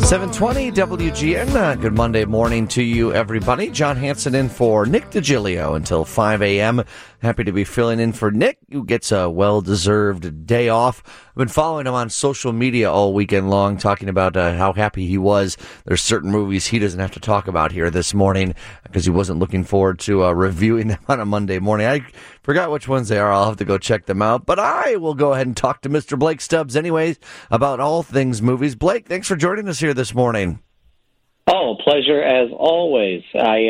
720 WGN. Good Monday morning to you, everybody. John Hanson in for Nick DiGilio until 5 a.m. Happy to be filling in for Nick, who gets a well-deserved day off. I've been following him on social media all weekend long, talking about how happy he was. There's certain movies he doesn't have to talk about here this morning because he wasn't looking forward to reviewing them on a Monday morning. I forgot which ones they are. I'll have to go check them out. But I will go ahead and talk to Mr. Blake Stubbs anyways about all things movies. Blake, thanks for joining us here this morning. Oh, pleasure as always.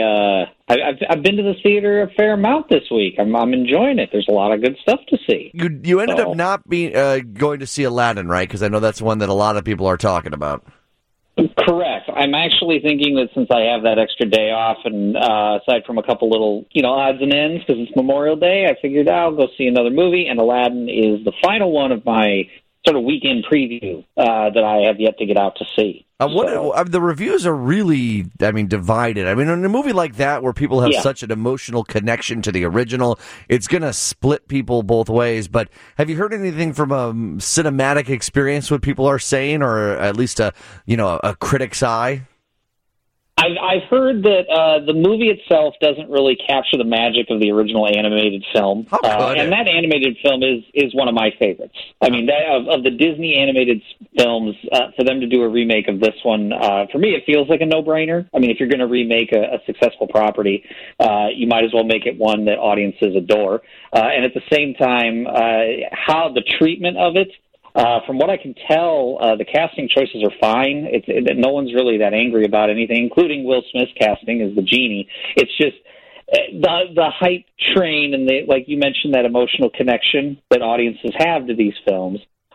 I've been to the theater a fair amount this week. I'm enjoying it. There's a lot of good stuff to see. You ended up not being going to see Aladdin, right? Because I know that's one that a lot of people are talking about. Correct. I'm actually thinking that since I have that extra day off, and aside from a couple little odds and ends because it's Memorial Day, I figured I'll go see another movie. And Aladdin is the final one of my sort of weekend preview that I have yet to get out to see. The reviews are really, divided. In a movie like that where people have such an emotional connection to the original, it's going to split people both ways. But have you heard anything from a cinematic experience, what people are saying, or at least a critic's eye? I've heard that the movie itself doesn't really capture the magic of the original animated film, and that animated film is one of my favorites. Of the Disney animated films, for them to do a remake of this one, for me, it feels like a no-brainer. If you're going to remake a successful property, you might as well make it one that audiences adore. And at the same time, how the treatment of it, from what I can tell, the casting choices are fine. No one's really that angry about anything, including Will Smith's casting as the genie. It's just the hype train and like you mentioned, that emotional connection that audiences have to these films.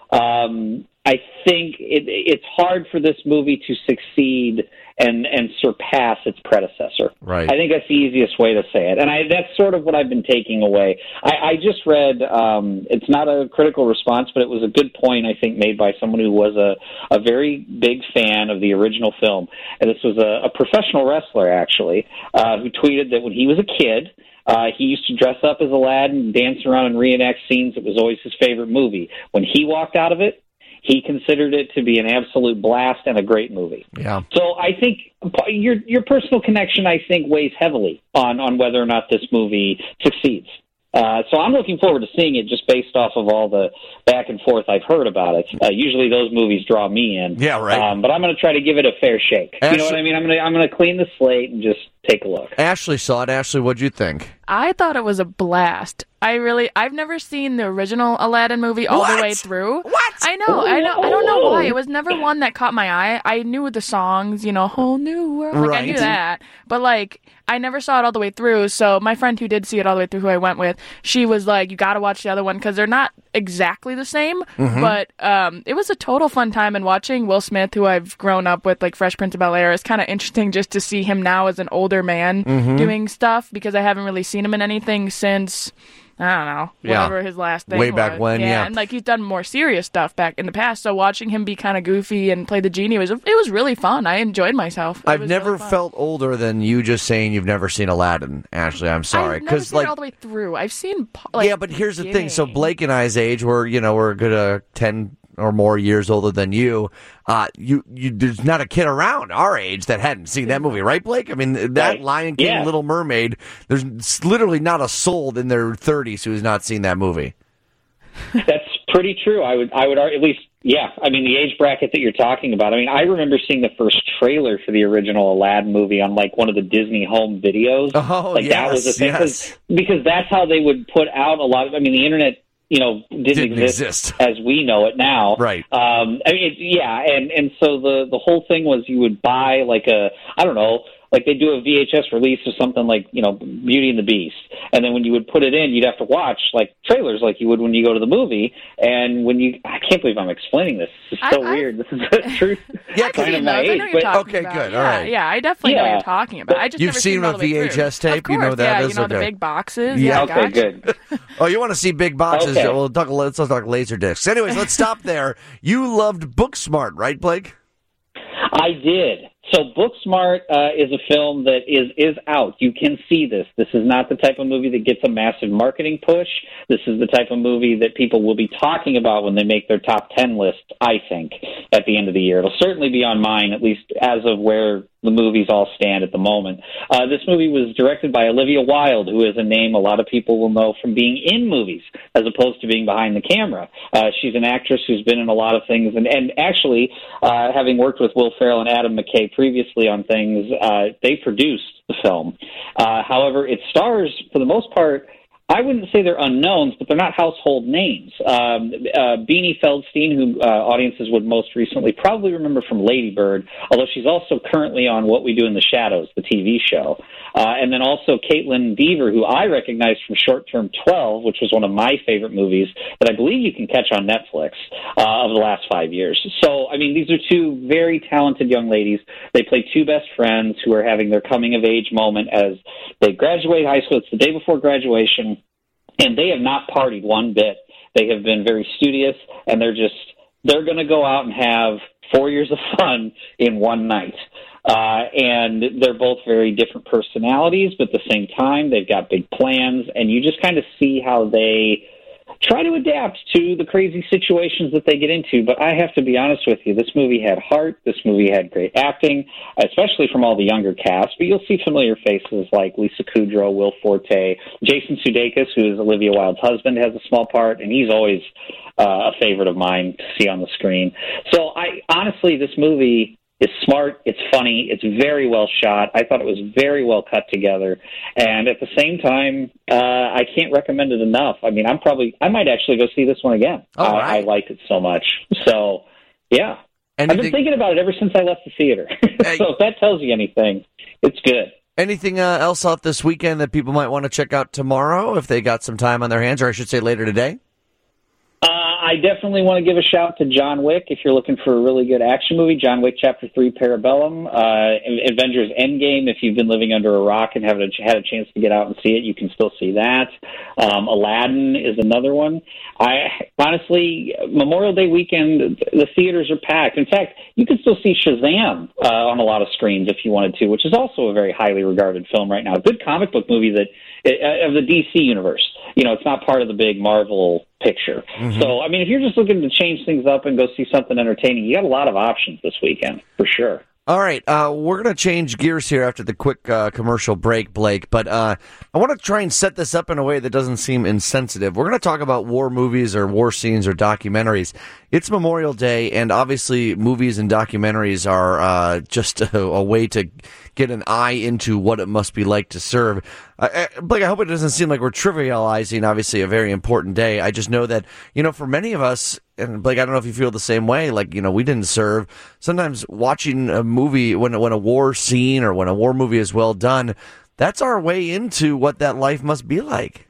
I think it's hard for this movie to succeed and surpass its predecessor. Right. I think that's the easiest way to say it. And that's sort of what I've been taking away. I just read, it's not a critical response, but it was a good point, I think, made by someone who was a very big fan of the original film. And this was a professional wrestler, actually, who tweeted that when he was a kid, he used to dress up as Aladdin and dance around and reenact scenes. It was always his favorite movie. When he walked out of it, he considered it to be an absolute blast and a great movie. Yeah. So I think your personal connection, I think, weighs heavily on whether or not this movie succeeds. So I'm looking forward to seeing it just based off of all the back and forth I've heard about it. Usually those movies draw me in. Yeah, right. But I'm going to try to give it a fair shake. You know what I mean? I'm going to clean the slate and just take a look. Ashley saw it. Ashley, what'd you think? I thought it was a blast. I've never seen the original Aladdin movie all the way through. What? I know. I don't know why. It was never one that caught my eye. I knew the songs, Whole New World. Right. I knew that. But, I never saw it all the way through. So my friend who did see it all the way through, who I went with, she was like, you got to watch the other one because they're not exactly the same. Mm-hmm. But it was a total fun time. And watching Will Smith, who I've grown up with, like Fresh Prince of Bel-Air, is kind of interesting just to see him now as an older man doing stuff because I haven't really seen him in anything since... I don't know, whatever his last thing Way was. back when, yeah. And he's done more serious stuff back in the past, so watching him be kind of goofy and play the genie, it was really fun. I enjoyed myself. I've never felt older than you just saying you've never seen Aladdin, Ashley. I'm sorry. I've never seen it all the way through. I've seen but here's the thing. So Blake and I's age, we're a good 10 or more years older than you. There's not a kid around our age that hadn't seen that movie, right, Blake? That Lion King, Little Mermaid, there's literally not a soul in their 30s who has not seen that movie. That's pretty true. I would at least, the age bracket that you're talking about. I remember seeing the first trailer for the original Aladdin movie on one of the Disney home videos. Oh, yes, that was a thing because that's how they would put out a lot of. The internet. Didn't exist as we know it now. Right. And so the whole thing was you would buy they do a VHS release of something like, Beauty and the Beast. And then when you would put it in, you'd have to watch trailers like you would when you go to the movie. And I can't believe I'm explaining this. This is so weird. This is the truth. Yeah, kind of my age. Okay, good. Yeah, all right. Yeah, I definitely know what you're talking about. I just You've seen a VHS tape? Of course, you know that is? the big boxes. Yeah, okay, good. Oh, you want to see big boxes? Okay. Well, let's talk laser discs. Anyways, let's stop there. You loved Booksmart, right, Blake? I did. So Booksmart is a film that is out. You can see this. This is not the type of movie that gets a massive marketing push. This is the type of movie that people will be talking about when they make their top 10 list, I think, at the end of the year. It'll certainly be on mine, at least as of where the movies all stand at the moment. This movie was directed by Olivia Wilde, who is a name a lot of people will know from being in movies as opposed to being behind the camera. She's an actress who's been in a lot of things, and actually, having worked with Will Ferrell and Adam McKay previously on things, they produced the film. However, it stars, for the most part, I wouldn't say they're unknowns, but they're not household names. Beanie Feldstein, who audiences would most recently probably remember from Lady Bird, although she's also currently on What We Do in the Shadows, the TV show. And then also Caitlin Dever, who I recognize from Short Term 12, which was one of my favorite movies that I believe you can catch on Netflix of the last 5 years. So, I mean, these are two very talented young ladies. They play two best friends who are having their coming-of-age moment as they graduate high school. It's the day before graduation. And they have not partied one bit. They have been very studious, and they're going to go out and have 4 years of fun in one night. And they're both very different personalities, but at the same time, they've got big plans, and you just kind of see how they try to adapt to the crazy situations that they get into. But I have to be honest with you, this movie had heart. This movie had great acting, especially from all the younger cast. But you'll see familiar faces like Lisa Kudrow, Will Forte, Jason Sudeikis, who is Olivia Wilde's husband, has a small part, and he's always a favorite of mine to see on the screen. So honestly, this movie is smart, it's funny, it's very well shot. I thought it was very well cut together. And at the same time, I can't recommend it enough. I mean, I might actually go see this one again. I liked it so much. So, yeah. I've been thinking about it ever since I left the theater. So if that tells you anything, it's good. Anything else out this weekend that people might want to check out tomorrow if they got some time on their hands, or I should say later today? I definitely want to give a shout to John Wick if you're looking for a really good action movie. John Wick Chapter 3 Parabellum. Avengers Endgame, if you've been living under a rock and haven't had a chance to get out and see it, you can still see that. Aladdin is another one. Honestly, Memorial Day weekend, the theaters are packed. In fact, you can still see Shazam on a lot of screens if you wanted to, which is also a very highly regarded film right now. A good comic book movie that of the DC universe. You know, it's not part of the big Marvel picture. Mm-hmm. So, I mean, if you're just looking to change things up and go see something entertaining, you got a lot of options this weekend, for sure. All right, we're going to change gears here after the quick commercial break, Blake, but I want to try and set this up in a way that doesn't seem insensitive. We're going to talk about war movies or war scenes or documentaries. It's Memorial Day, and obviously movies and documentaries are just a way to get an eye into what it must be like to serve. Blake, I hope it doesn't seem like we're trivializing, obviously, a very important day. I just know that, you know, for many of us, and Blake, I don't know if you feel the same way, like, you know, we didn't serve. Sometimes watching a movie, when a war scene or when a war movie is well done, that's our way into what that life must be like.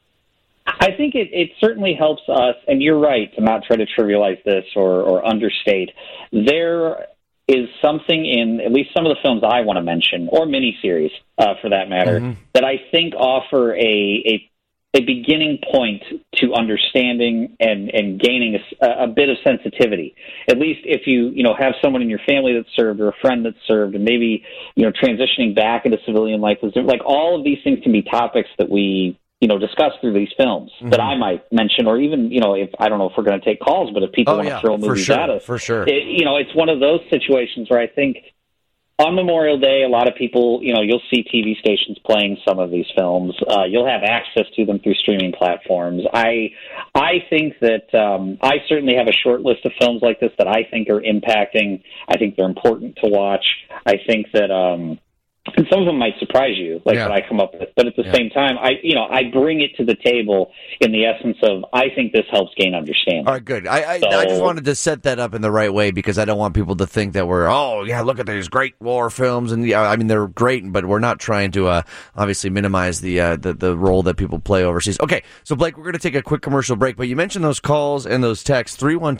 I think it certainly helps us, and you're right to not try to trivialize this or understate. There is something in at least some of the films I want to mention, or miniseries for that matter, mm-hmm. that I think offer a beginning point to understanding and gaining a bit of sensitivity. At least if you have someone in your family that served or a friend that served, and maybe transitioning back into civilian life, like all of these things can be topics that we discuss through these films mm-hmm. that I might mention, or even, if I don't know if we're going to take calls, but if people want to throw movies at us, for sure. It's one of those situations where I think on Memorial Day, a lot of people, you'll see TV stations playing some of these films. You'll have access to them through streaming platforms. I think that I certainly have a short list of films like this that I think are impacting. I think they're important to watch. I think that and some of them might surprise you, like what I come up with. But at the same time, I bring it to the table in the essence of, I think this helps gain understanding. All right, good. I just wanted to set that up in the right way, because I don't want people to think that we're, look at these great war films. And they're great, but we're not trying to obviously minimize the role that people play overseas. Okay, so Blake, we're going to take a quick commercial break, but you mentioned those calls and those texts,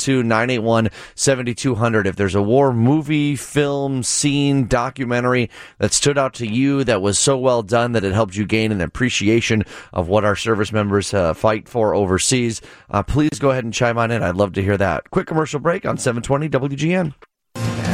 312-981-7200. If there's a war movie, film, scene, documentary that stood out to you that was so well done that it helped you gain an appreciation of what our service members fight for overseas, please go ahead and chime on in. I'd love to hear that. Quick commercial break on 720 WGN.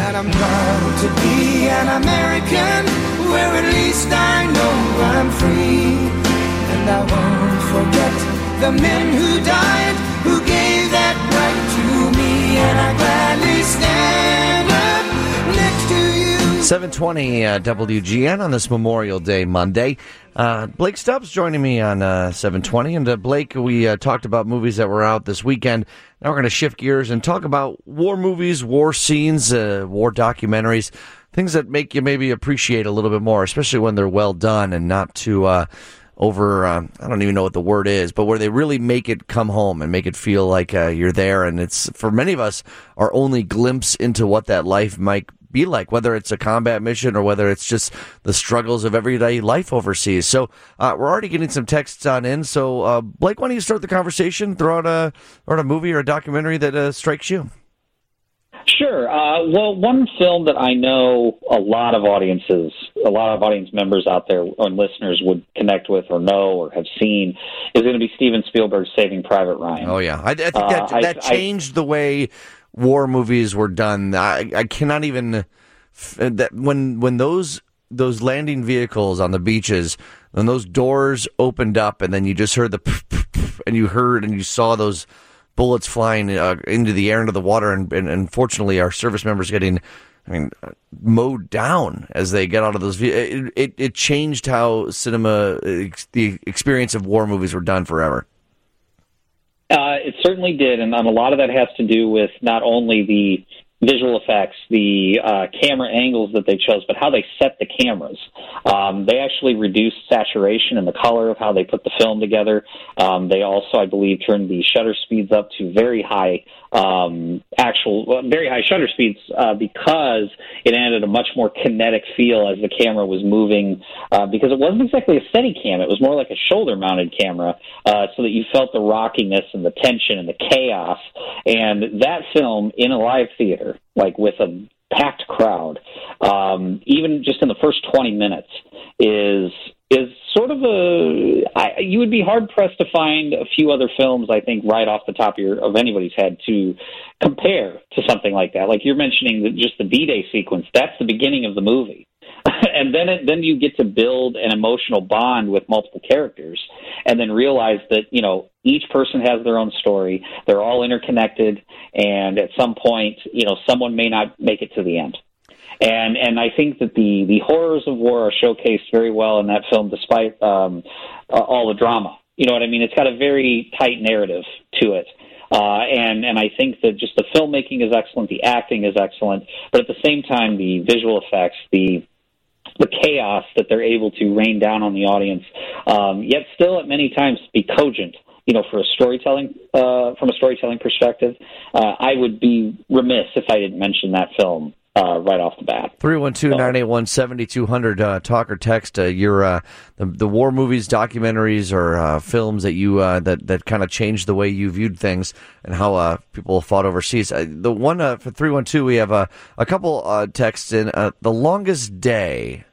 And I'm proud to be an American, where at least I know I'm free. And I won't forget the men who died, who gave that right to me. And I gladly stand up next to you. 720 WGN on this Memorial Day Monday. Blake Stubbs joining me on 720. And Blake, we talked about movies that were out this weekend. Now we're going to shift gears and talk about war movies, war scenes, war documentaries, things that make you maybe appreciate a little bit more, especially when they're well done and not too I don't even know what the word is, but where they really make it come home and make it feel like you're there. And it's, for many of us, our only glimpse into what that life might be like, whether it's a combat mission or whether it's just the struggles of everyday life overseas. So we're already getting some texts on in. So Blake, why don't you start the conversation? Throw out a movie or a documentary that strikes you. Sure. Well, one film that I know a lot of audience members out there and listeners would connect with or know or have seen is going to be Steven Spielberg's Saving Private Ryan. Oh, yeah. I think that changed the way war movies were done. I cannot even that when those landing vehicles on the beaches, when those doors opened up and then you just heard and you saw those bullets flying into the air, into the water, and unfortunately our service members getting, mowed down as they get out of those. It changed how cinema, the experience of war movies were done forever. It certainly did, and a lot of that has to do with not only the visual effects, the camera angles that they chose, but how they set the cameras. They actually reduced saturation and the color of how they put the film together. They also, I believe, turned the shutter speeds up to very high shutter speeds because it added a much more kinetic feel as the camera was moving, because it wasn't exactly a steady cam. It was more like a shoulder-mounted camera, so that you felt the rockiness and the tension and the chaos. And that film in a live theater, like with a packed crowd, even just in the first 20 minutes, is sort of you would be hard-pressed to find a few other films, I think, right off the top of anybody's head to compare to something like that. Like you're mentioning just the D-Day sequence, that's the beginning of the movie. And then you get to build an emotional bond with multiple characters and then realize that, each person has their own story. They're all interconnected. And at some point, someone may not make it to the end. And I think that the horrors of war are showcased very well in that film, despite all the drama. You know what I mean? It's got a very tight narrative to it. And I think that just the filmmaking is excellent, the acting is excellent, but at the same time, the visual effects, the chaos that they're able to rain down on the audience, yet still at many times be cogent. For a storytelling, from a storytelling perspective, I would be remiss if I didn't mention that film right off the bat. 312-981-7200, talk or text your the war movies, documentaries, or films that you that kind of changed the way you viewed things and how people fought overseas. The one for 312, we have a couple texts in. The Longest Day.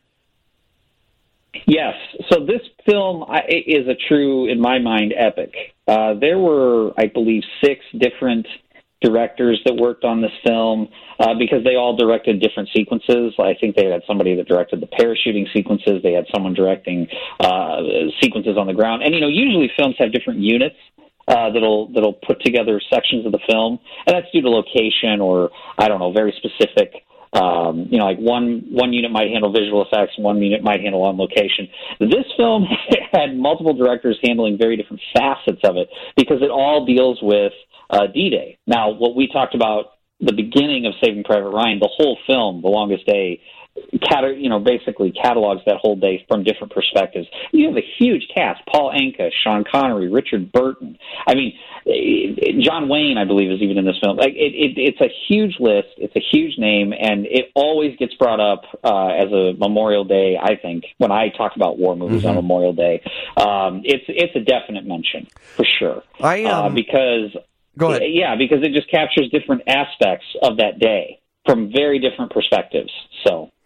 Yes. So this film is a true, in my mind, epic. There were, I believe, 6 different directors that worked on this film because they all directed different sequences. I think they had somebody that directed the parachuting sequences. They had someone directing sequences on the ground. And, usually films have different units that'll put together sections of the film. And that's due to location or, very specific. Like one unit might handle visual effects, one unit might handle on location. This film had multiple directors handling very different facets of it because it all deals with D-Day. Now, what we talked about the beginning of Saving Private Ryan, the whole film, The Longest Day, basically catalogs that whole day from different perspectives. You have a huge cast: Paul Anka, Sean Connery, Richard Burton. John Wayne, I believe, is even in this film. It's a huge list. It's a huge name, and it always gets brought up as a Memorial Day. I think when I talk about war movies on Memorial Day, it's a definite mention for sure. Because go ahead. Yeah, because it just captures different aspects of that day from very different perspectives. So.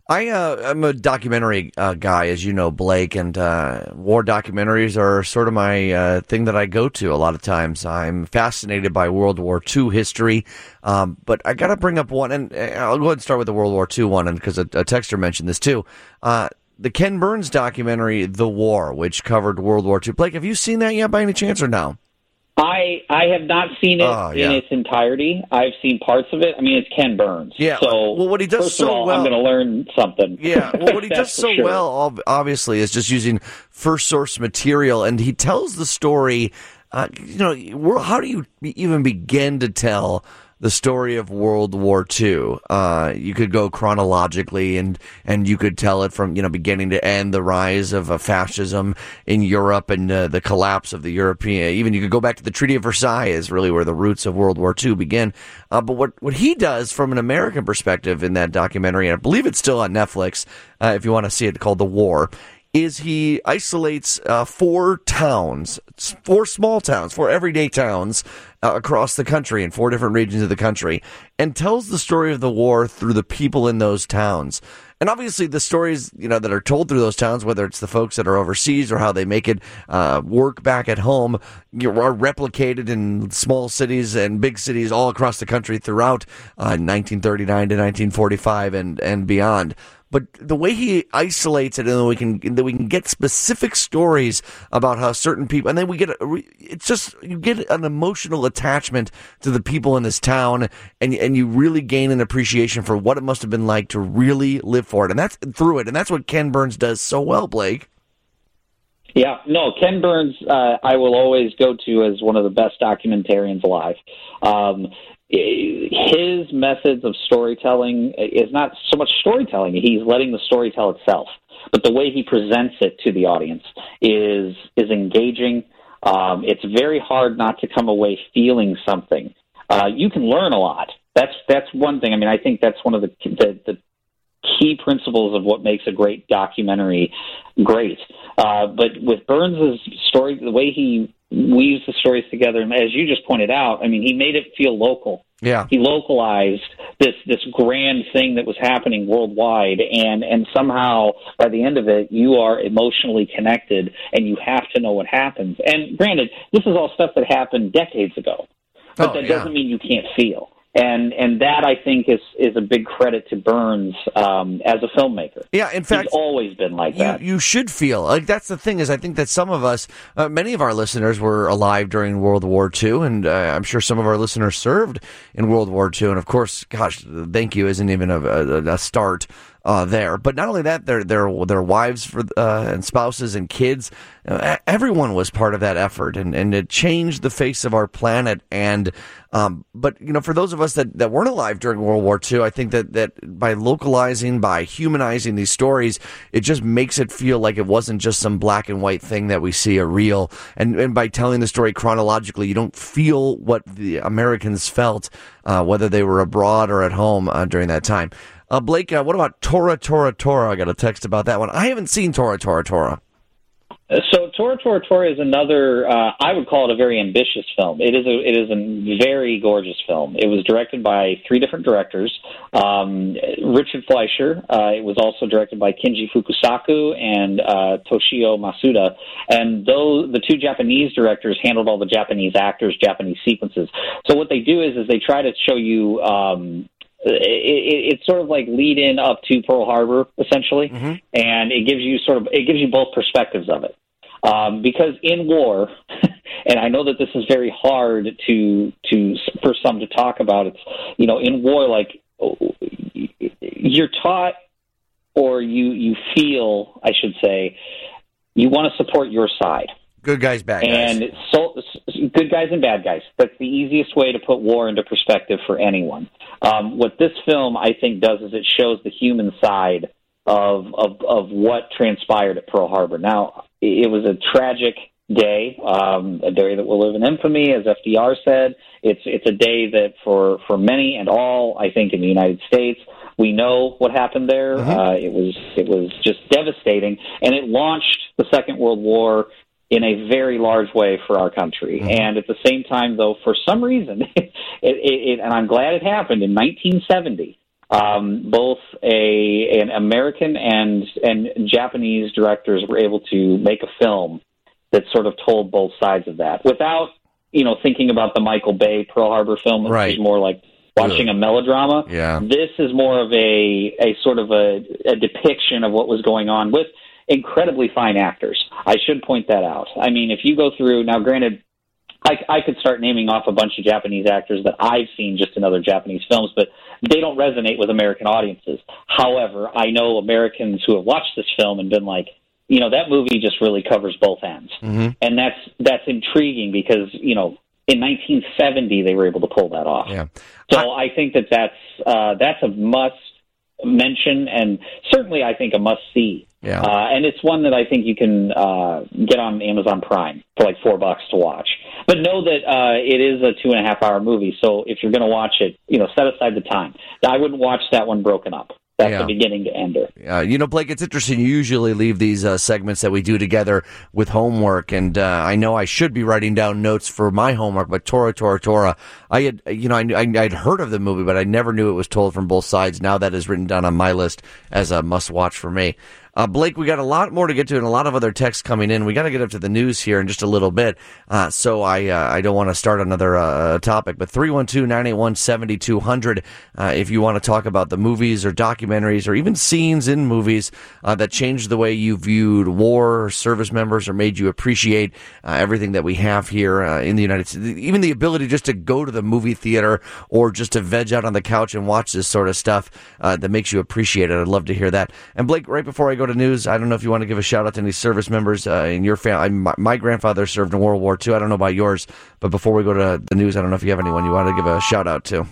I'm a documentary guy, as you know, Blake, and war documentaries are sort of my thing that I go to a lot of times. I'm fascinated by World War II history, but I got to bring up one, and I'll go ahead and start with the World War II one, because a texter mentioned this too. The Ken Burns documentary, The War, which covered World War II. Blake, have you seen that yet by any chance or no? I have not seen it in its entirety. I've seen parts of it. I mean, it's Ken Burns. Yeah. So, well, what he does first so of all, well, I'm going to learn something. Yeah. Well, what he does so well, obviously, is just using first source material, and he tells the story. How do you even begin to tell the story of World War II? You could go chronologically, and you could tell it from beginning to end, the rise of fascism in Europe and the collapse of the European. Even you could go back to the Treaty of Versailles, is really where the roots of World War II begin. But what he does from an American perspective in that documentary, and I believe it's still on Netflix, if you want to see it, called The War, is he isolates 4 towns, 4 small towns, 4 everyday towns across the country in 4 different regions of the country, and tells the story of the war through the people in those towns. And obviously the stories, that are told through those towns, whether it's the folks that are overseas or how they make it work back at home, are replicated in small cities and big cities all across the country throughout 1939 to 1945 and beyond. But the way he isolates it, and then we can get specific stories about how certain people, and then we get you get an emotional attachment to the people in this town, and you really gain an appreciation for what it must have been like to really live for it, and that's through it, and that's what Ken Burns does so well, Blake. Yeah, no, Ken Burns, I will always go to as one of the best documentarians alive. His methods of storytelling is not so much storytelling. He's letting the story tell itself. But the way he presents it to the audience is engaging. It's very hard not to come away feeling something. You can learn a lot. That's one thing. I mean, I think that's one of the key principles of what makes a great documentary great. But with Burns' story, the way he weaves the stories together, and as you just pointed out, I mean, he made it feel local. Yeah. He localized this grand thing that was happening worldwide, and somehow by the end of it, you are emotionally connected, and you have to know what happens. And granted, this is all stuff that happened decades ago, but that doesn't mean you can't feel. And that, I think, is a big credit to Burns as a filmmaker. Yeah, in fact, he's always been like that. You should feel like that's the thing. Is I think that some of us, many of our listeners, were alive during World War II, and I'm sure some of our listeners served in World War II. And of course, gosh, thank you isn't even a start there. But not only that, their wives and spouses and kids, everyone was part of that effort, and it changed the face of our planet. And but for those of us that weren't alive during World War II, I think that by localizing, by humanizing these stories, it just makes it feel like it wasn't just some black and white thing that we see a real. And by telling the story chronologically, you don't feel what the Americans felt, whether they were abroad or at home during that time. Blake, what about Tora, Tora, Tora? I got a text about that one. I haven't seen Tora, Tora, Tora. So Tora, Tora, Tora is another, I would call it a very ambitious film. It is a very gorgeous film. It was directed by 3 different directors. Richard Fleischer. It was also directed by Kenji Fukusaku and Toshio Masuda. And the 2 Japanese directors handled all the Japanese actors, Japanese sequences. So what they do is they try to show you it's sort of like lead in up to Pearl Harbor, essentially, and it gives you both perspectives of it. Because in war, and I know that this is very hard for some to talk about. It's in war, like you're taught, or you feel, I should say, you want to support your side. Good guys, bad guys. And so, good guys and bad guys. That's the easiest way to put war into perspective for anyone. What this film, I think, does is it shows the human side of what transpired at Pearl Harbor. Now, it was a tragic day, a day that will live in infamy, as FDR said. It's a day that for many and all, I think, in the United States, we know what happened there. It was just devastating, and it launched the Second World War in a very large way for our country. And at the same time, though, for some reason, and I'm glad it happened, in 1970, both an American and Japanese directors were able to make a film that sort of told both sides of that without, thinking about the Michael Bay Pearl Harbor film, which is more like watching a melodrama. Yeah. This is more of a sort of a depiction of what was going on with incredibly fine actors. I should point that out. I mean, if you go through, now granted, I could start naming off a bunch of Japanese actors that I've seen just in other Japanese films, but they don't resonate with American audiences. However, I know Americans who have watched this film and been like, that movie just really covers both ends. Mm-hmm. And that's intriguing because, in 1970 they were able to pull that off. Yeah. So I think that's a must mention and certainly I think a must see. Yeah. And it's one that I think you can get on Amazon Prime for like $4 to watch. But know that it is a 2.5-hour movie, so if you're going to watch it, set aside the time. I wouldn't watch that one broken up. That's the beginning to ender. Blake, it's interesting. You usually leave these segments that we do together with homework, and I know I should be writing down notes for my homework, but Tora. I had, I'd heard of the movie, but I never knew it was told from both sides. Now that is written down on my list as a must-watch for me. Blake, we got a lot more to get to and a lot of other texts coming in. We got to get up to the news here in just a little bit, so I don't want to start another topic. But 312-981-7200 if you want to talk about the movies or documentaries or even scenes in movies that changed the way you viewed war, service members, or made you appreciate everything that we have here in the United States. Even the ability just to go to the movie theater or just to veg out on the couch and watch this sort of stuff that makes you appreciate it. I'd love to hear that. And Blake, right before I go to news, I don't know if you want to give a shout out to any service members in your family. My grandfather served in World War II. I don't know about yours, but before we go to the news, I don't know if you have anyone you want to give a shout out to.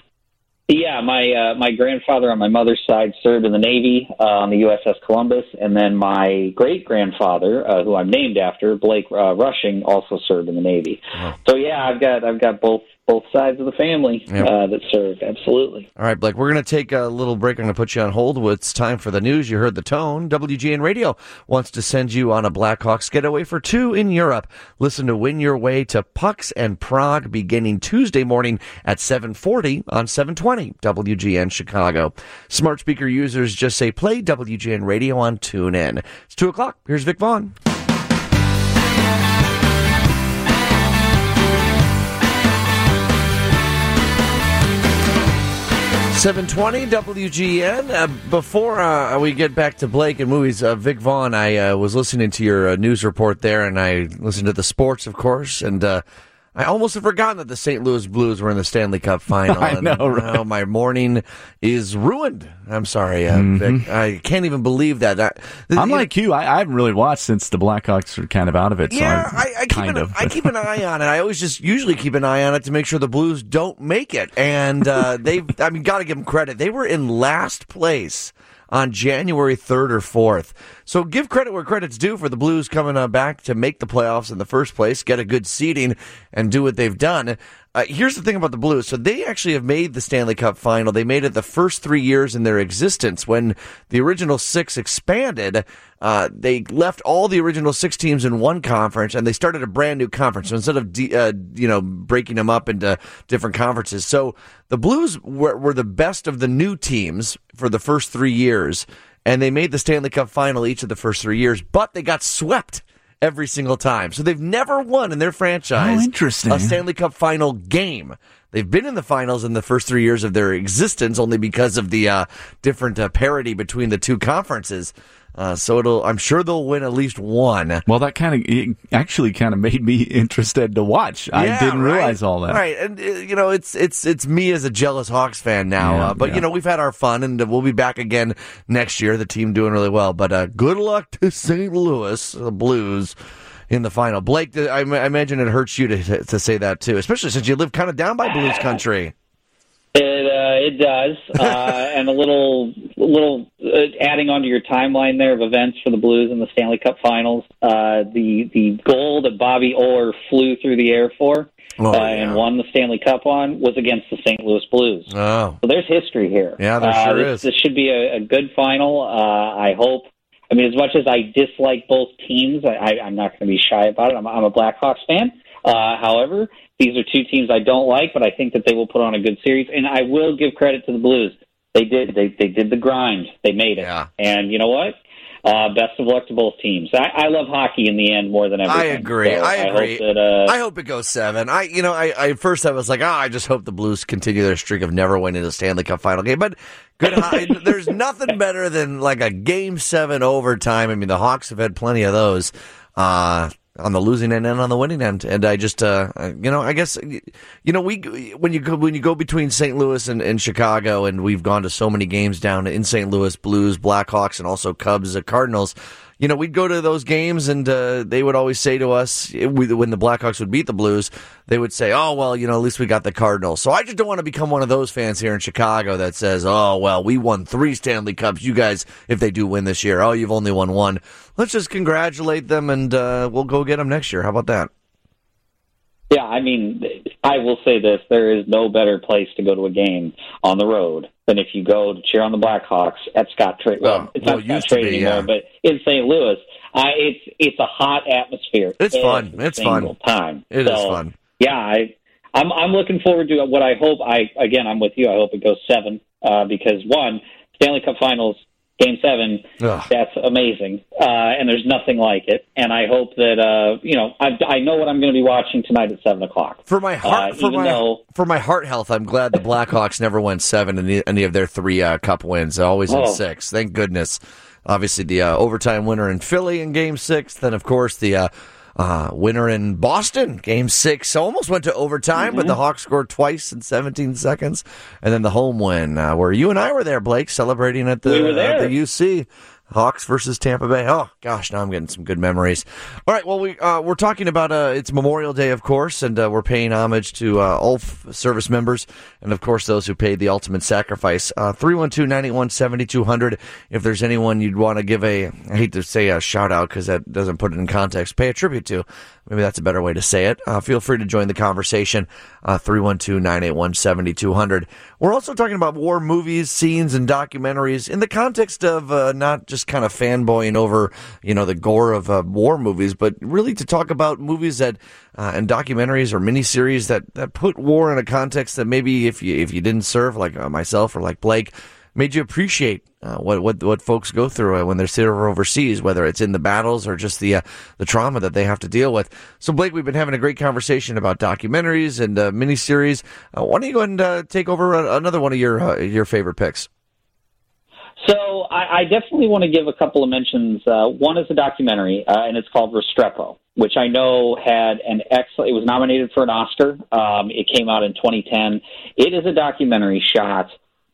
Yeah, my grandfather on my mother's side served in the Navy on the USS Columbus, and then my great-grandfather, who I'm named after, Blake Rushing, also served in the Navy. Oh. So yeah, I've got both sides of the family that served. Absolutely. All right, Blake, we're going to take a little break. I'm going to put you on hold. It's time for the news. You heard the tone. WGN Radio wants to send you on a Blackhawks getaway for 2 in Europe. Listen to Win Your Way to Pucks and Prague beginning Tuesday morning at 7:40 on 720 WGN Chicago. Smart speaker users just say play WGN Radio on TuneIn. It's 2 o'clock. Here's Vic Vaughn. 720 WGN. Before we get back to Blake and movies, Vic Vaughn, I was listening to your news report there, and I listened to the sports, of course, and I almost have forgotten that the St. Louis Blues were in the Stanley Cup final. I know, right? Now my morning is ruined. I'm sorry, Vic. I can't even believe that. I'm like you. I haven't really watched since the Blackhawks are kind of out of it. Yeah, so I keep an eye on it. I always usually keep an eye on it to make sure the Blues don't make it. And got to give them credit. They were in last place on January 3rd or 4th. So give credit where credit's due for the Blues coming back to make the playoffs in the first place, get a good seeding, and do what they've done. Here's the thing about the Blues. So they actually have made the Stanley Cup final. They made it the first 3 years in their existence. When the original 6 expanded, they left all the original 6 teams in one conference, and they started a brand new conference. So instead of breaking them up into different conferences, so the Blues were the best of the new teams for the first 3 years, and they made the Stanley Cup final each of the first 3 years, but they got swept every single time. So they've never won in their franchise a Stanley Cup final game. They've been in the finals in the first 3 years of their existence only because of the different parity between the two conferences. So I'm sure they'll win at least one. Well, that actually made me interested to watch. I didn't realize all that. Right, and it's me as a jealous Hawks fan now. But we've had our fun, and we'll be back again next year. The team doing really well. But good luck to St. Louis, the Blues, in the final. Blake, I imagine it hurts you to say that too, especially since you live kind of down by Blues country. It does, and a little adding onto your timeline there of events for the Blues in the Stanley Cup Finals. The goal that Bobby Orr flew through the air for and won the Stanley Cup on was against the St. Louis Blues. Oh, so there's history here. Yeah, there sure is. This should be a good final. I hope. I mean, as much as I dislike both teams, I'm not going to be shy about it. I'm a Blackhawks fan. However, these are two teams I don't like, but I think that they will put on a good series. And I will give credit to the Blues. They did. They did the grind. They made it. Yeah. And you know what? Best of luck to both teams. I love hockey in the end more than everything. I agree. So I agree. I hope it goes 7. At first I was like, I just hope the Blues continue their streak of never winning a Stanley Cup final game. But there's nothing better than like a Game 7 overtime. I mean, the Hawks have had plenty of those. On the losing end and on the winning end, and I just, I guess, when you go between St. Louis and Chicago, and we've gone to so many games down in St. Louis, Blues, Blackhawks, and also Cubs, Cardinals. We'd go to those games, and they would always say to us, when the Blackhawks would beat the Blues, they would say, oh, well, at least we got the Cardinals. So I just don't want to become one of those fans here in Chicago that says, oh, well, we won 3 Stanley Cups. You guys, if they do win this year, oh, you've only won 1. Let's just congratulate them, and we'll go get them next year. How about that? Yeah, I mean, I will say this. There is no better place to go to a game on the road than if you go to cheer on the Blackhawks at Scottrade. Well, it's not Scottrade anymore, but in St. Louis. It's a hot atmosphere. It's fun. It's fun. Time. It is fun. Yeah, I'm looking forward to what I hope. I'm with you. I hope it goes 7 because, one, Stanley Cup Finals, Game 7, that's amazing, and there's nothing like it. And I hope that I know what I'm going to be watching tonight at 7:00. For my heart, for my heart health, I'm glad the Blackhawks never went 7 in any of their 3 Cup wins. They're always in 6. Thank goodness. Obviously, the overtime winner in Philly in Game 6. Then, of course, the winner in Boston, Game 6, almost went to overtime, but the Hawks scored twice in 17 seconds. And then the home win, where you and I were there, Blake, celebrating at the UC. Hawks versus Tampa Bay. Oh, gosh, now I'm getting some good memories. All right, well, we're talking about it's Memorial Day, of course, and we're paying homage to all service members and, of course, those who paid the ultimate sacrifice. 312-981-7200. If there's anyone you'd want to give I hate to say a shout-out because that doesn't put it in context, pay a tribute to. Maybe that's a better way to say it. Feel free to join the conversation, 312-981-7200. We're also talking about war movies, scenes, and documentaries in the context of not just kind of fanboying over, the gore of war movies, but really to talk about movies that and documentaries or miniseries that put war in a context that maybe if you didn't serve, like myself or like Blake, made you appreciate what folks go through when they're sitting overseas, whether it's in the battles or just the trauma that they have to deal with. So, Blake, we've been having a great conversation about documentaries and miniseries. Why don't you go ahead and take over another one of your favorite picks? So I definitely want to give a couple of mentions. One is a documentary, and it's called Restrepo, which I know had an excellent. It was nominated for an Oscar. It came out in 2010. It is a documentary shot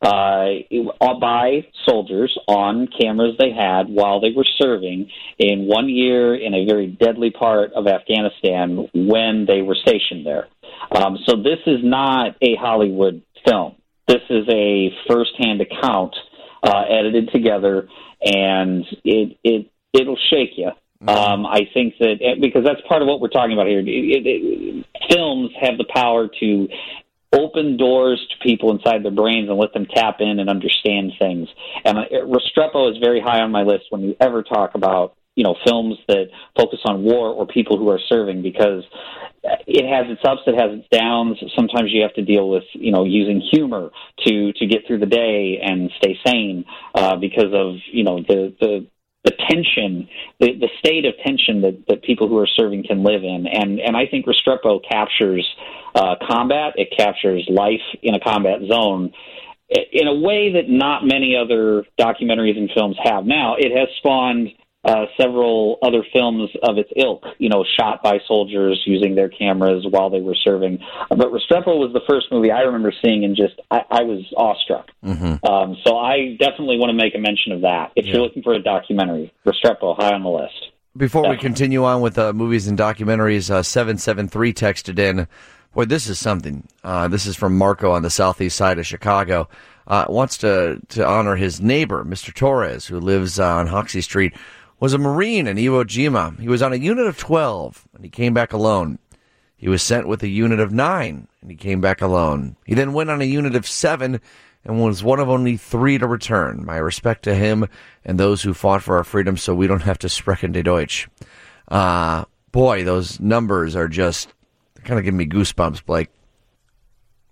by soldiers on cameras they had while they were serving in 1 year in a very deadly part of Afghanistan when they were stationed there. So this is not a Hollywood film. This is a first-hand account edited together, and it'll shake you. I think that because that's part of what we're talking about here. Films have the power to open doors to people inside their brains and let them tap in and understand things. And Restrepo is very high on my list when you ever talk about, films that focus on war or people who are serving, because it has its ups, it has its downs. Sometimes you have to deal with, using humor to get through the day and stay sane because of, the tension, the state of tension that people who are serving can live in. And I think Restrepo captures combat. It captures life in a combat zone in a way that not many other documentaries and films have. Now, it has spawned several other films of its ilk, shot by soldiers using their cameras while they were serving. But Restrepo was the first movie I remember seeing, and I was awestruck. Mm-hmm. So I definitely want to make a mention of that. If you're looking for a documentary, Restrepo, high on the list. Before we continue on with movies and documentaries, 773 texted in, boy, this is something. This is from Marco on the southeast side of Chicago. Wants to honor his neighbor, Mr. Torres, who lives on Hoxie Street, was a Marine in Iwo Jima. He was on a unit of 12, and he came back alone. He was sent with a unit of 9, and he came back alone. He then went on a unit of 7 and was one of only 3 to return. My respect to him and those who fought for our freedom so we don't have to sprechen die Deutsch. Boy, those numbers are just kind of giving me goosebumps, Blake.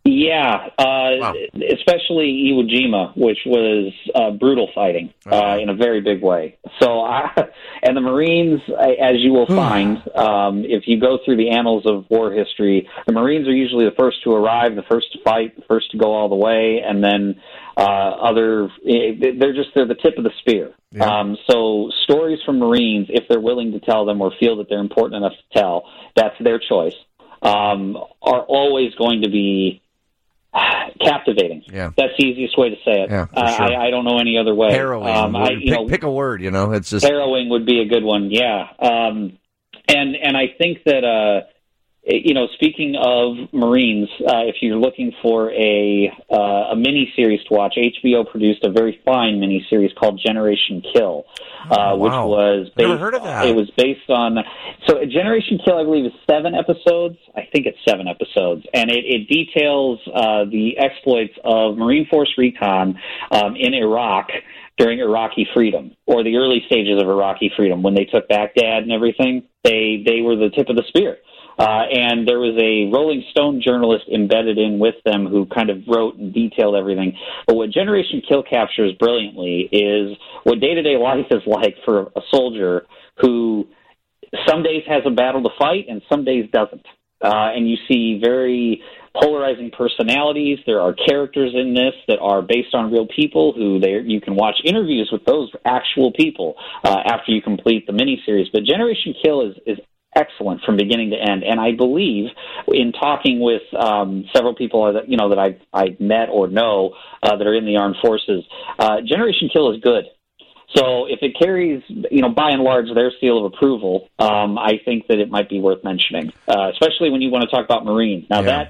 Yeah, Wow. especially Iwo Jima, which was brutal fighting in a very big way. So, and the Marines, as you will find, if you go through the annals of war history, the Marines are usually the first to arrive, the first to fight, the first to go all the way, and then they're the tip of the spear. Yeah. So stories from Marines, if they're willing to tell them or feel that they're important enough to tell, that's their choice, are always going to be captivating. Yeah. That's the easiest way to say it. Yeah, for sure. I don't know any other way. Harrowing. Pick a word, it's just... Harrowing would be a good one, yeah. And I think that, speaking of Marines, if you're looking for a mini-series to watch, HBO produced a very fine mini-series called Generation Kill, which was based... Never heard of that. It was based on... So Generation Kill, I believe, is 7 episodes. I think it's 7 episodes. And it details the exploits of Marine Force Recon in Iraq during Iraqi freedom, or the early stages of Iraqi freedom, when they took Baghdad and everything. They were the tip of the spear. And there was a Rolling Stone journalist embedded in with them who kind of wrote and detailed everything. But what Generation Kill captures brilliantly is what day-to-day life is like for a soldier who some days has a battle to fight and some days doesn't. And you see very polarizing personalities. There are characters in this that are based on real people who you can watch interviews with those actual people after you complete the miniseries. But Generation Kill is excellent from beginning to end, and I believe, in talking with several people that I've met or know that are in the armed forces, Generation Kill is good. So if it carries, by and large, their seal of approval, I think that it might be worth mentioning, especially when you want to talk about Marines. Now that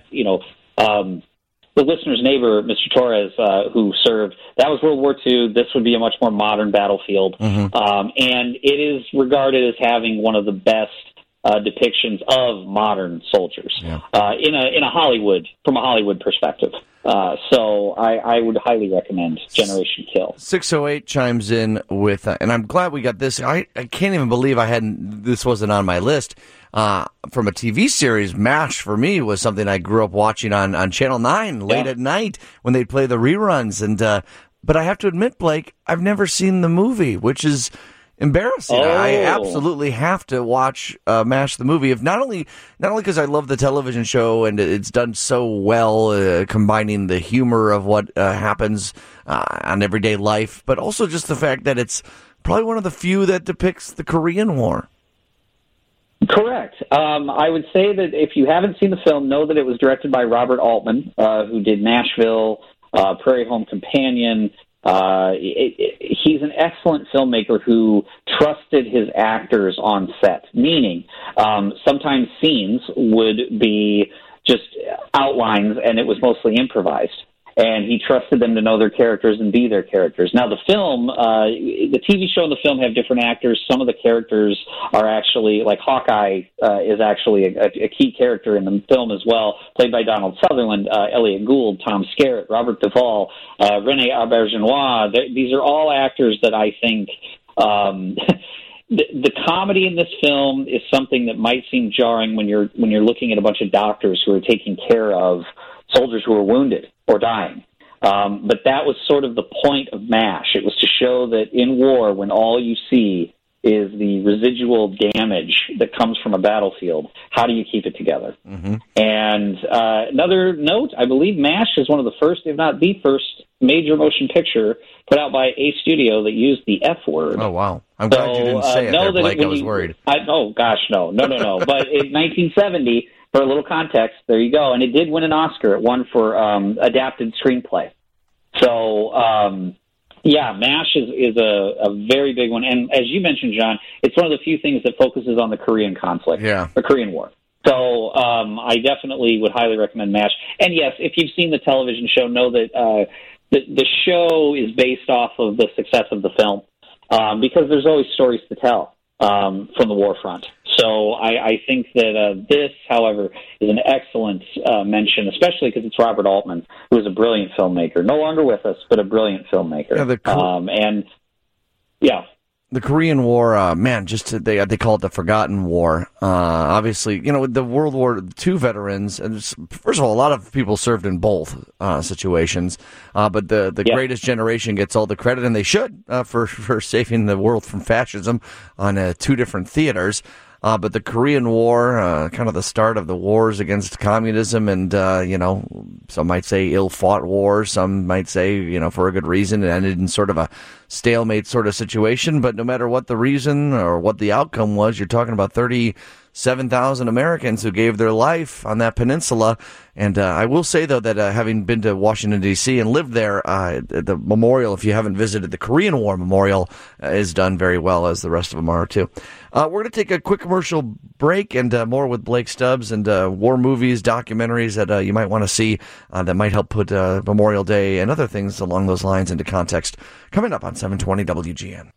the listener's neighbor, Mr. Torres, who served, that was World War II. This would be a much more modern battlefield, and it is regarded as having one of the best depictions of modern soldiers in a Hollywood, from a Hollywood perspective. So I would highly recommend Generation Kill. 608 chimes in with, and I'm glad we got this. I can't even believe this wasn't on my list. From a TV series, MASH for me was something I grew up watching on Channel 9 late at night when they'd play the reruns. And but I have to admit, Blake, I've never seen the movie, which is embarrassing. I absolutely have to watch MASH the movie. If not only because I love the television show and it's done so well, combining the humor of what happens on everyday life, but also just the fact that it's probably one of the few that depicts the Korean War. Correct. I would say that if you haven't seen the film, know that it was directed by Robert Altman, who did Nashville, Prairie Home Companion. He's an excellent filmmaker who trusted his actors on set, meaning sometimes scenes would be just outlines and it was mostly improvised. And he trusted them to know their characters and be their characters. Now, the film, the TV show and the film have different actors. Some of the characters are actually, like Hawkeye is actually a key character in the film as well, played by Donald Sutherland, Elliot Gould, Tom Skerritt, Robert Duvall, Rene Auberjonois. These are all actors that I think... The comedy in this film is something that might seem jarring when you're looking at a bunch of doctors who are taking care of soldiers who are wounded or dying. But that was sort of the point of MASH. It was to show that in war, when all you see is the residual damage that comes from a battlefield, how do you keep it together? Mm-hmm. And another note, I believe MASH is one of the first, if not the first, major motion picture put out by a studio that used the F word. Oh, wow. I'm glad you didn't say it there, Blake. I was worried. Oh, gosh, no. But in 1970... For a little context, there you go. And it did win an Oscar. It won for adapted screenplay. So, MASH is a very big one. And as you mentioned, John, it's one of the few things that focuses on the Korean conflict, the Korean War. So I definitely would highly recommend MASH. And, yes, if you've seen the television show, know that the show is based off of the success of the film because there's always stories to tell from the war front. So I think that this, however, is an excellent mention, especially because it's Robert Altman, who is a brilliant filmmaker. No longer with us, but a brilliant filmmaker. The Korean War, man, they call it the Forgotten War. Obviously, the World War II veterans, and first of all, a lot of people served in both situations, but the greatest generation gets all the credit, and they should, for saving the world from fascism on 2 different theaters. But the Korean War, kind of the start of the wars against communism, and, some might say ill-fought wars, some might say, for a good reason, it ended in sort of a stalemate sort of situation. But no matter what the reason or what the outcome was, you're talking about 37,000 Americans who gave their life on that peninsula. And I will say, though, that having been to Washington, D.C. and lived there, the memorial, if you haven't visited the Korean War Memorial, is done very well, as the rest of them are, too. We're going to take a quick commercial break and more with Blake Stubbs and war movies, documentaries that you might want to see that might help put Memorial Day and other things along those lines into context. Coming up on 720 WGN.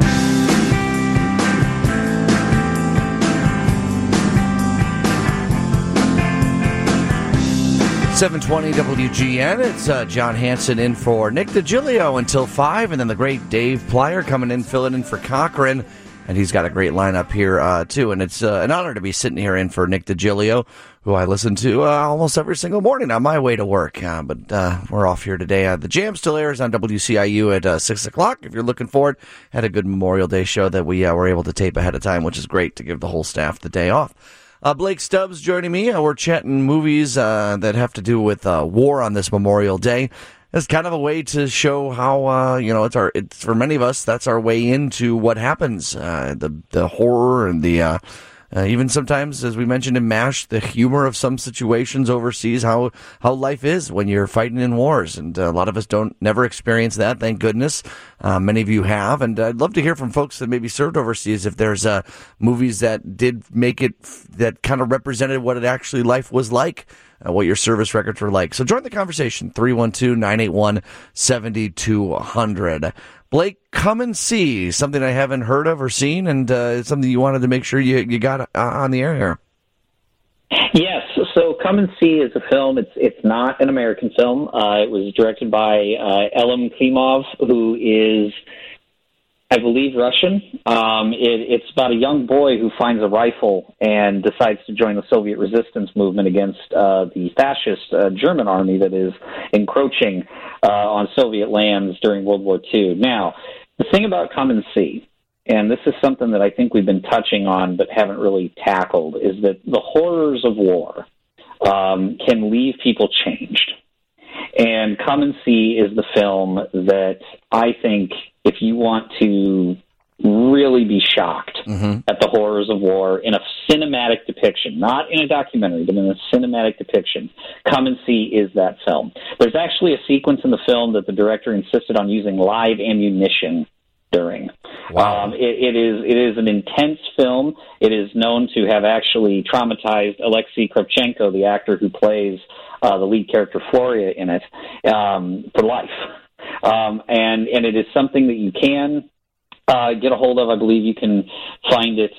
720 WGN. It's John Hanson in for Nick DiGilio until 5, and then the great Dave Plyer coming in, filling in for Cochran. And he's got a great lineup here, too. And it's an honor to be sitting here in for Nick DiGilio, who I listen to almost every single morning on my way to work. But we're off here today. The Jam still airs on WCIU at 6 o'clock. If you're looking for it, had a good Memorial Day show that we were able to tape ahead of time, which is great to give the whole staff the day off. Blake Stubbs joining me. We're chatting movies that have to do with war on this Memorial Day. It's kind of a way to show how, it's for many of us, that's our way into what happens. The horror and the, even sometimes, as we mentioned in MASH, the humor of some situations overseas, how life is when you're fighting in wars. And a lot of us never experience that, thank goodness. Many of you have. And I'd love to hear from folks that maybe served overseas if there's movies that did make it, that kind of represented what it actually life was like. What your service records were like. So join the conversation, 312-981-7200. Blake, Come and See, something I haven't heard of or seen, and it's something you wanted to make sure you got on the air here. Yes, so Come and See is a film. It's not an American film. It was directed by Elim Klimov, who is, I believe, Russian. It's about a young boy who finds a rifle and decides to join the Soviet resistance movement against the fascist German army that is encroaching on Soviet lands during World War II. Now, the thing about Come and See, and this is something that I think we've been touching on but haven't really tackled, is that the horrors of war can leave people changed. And Come and See is the film that I think, if you want to really be shocked at the horrors of war in a cinematic depiction, not in a documentary, but in a cinematic depiction, Come and See is that film. There's actually a sequence in the film that the director insisted on using live ammunition during. Wow. It is an intense film. It is known to have actually traumatized Alexei Kravchenko, the actor who plays the lead character Floria in it, for life. And it is something that you can get a hold of. I believe you can find it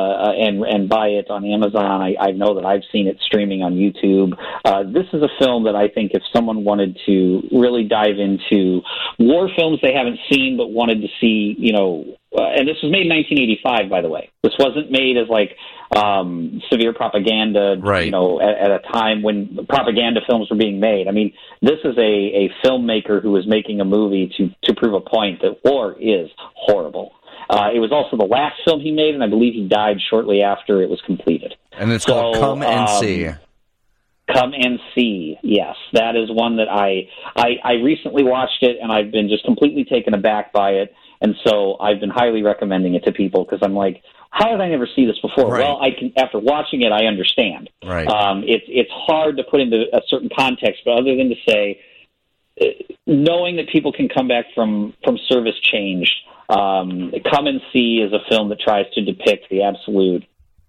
and buy it on Amazon. I know that I've seen it streaming on YouTube. This is a film that I think if someone wanted to really dive into war films they haven't seen but wanted to see, and this was made in 1985, by the way. This wasn't made as like severe propaganda, right. At a time when propaganda films were being made. I mean, this is a filmmaker who was making a movie to prove a point that war is horrible. It was also the last film he made, and I believe he died shortly after it was completed. And it's called Come and See. Come and See, yes. That is one that I recently watched it, and I've been just completely taken aback by it. And so I've been highly recommending it to people because I'm like, how did I never see this before? Right. Well, after watching it, I understand. Right. It's hard to put into a certain context, but other than to say, knowing that people can come back from service changed, Come and See is a film that tries to depict the absolute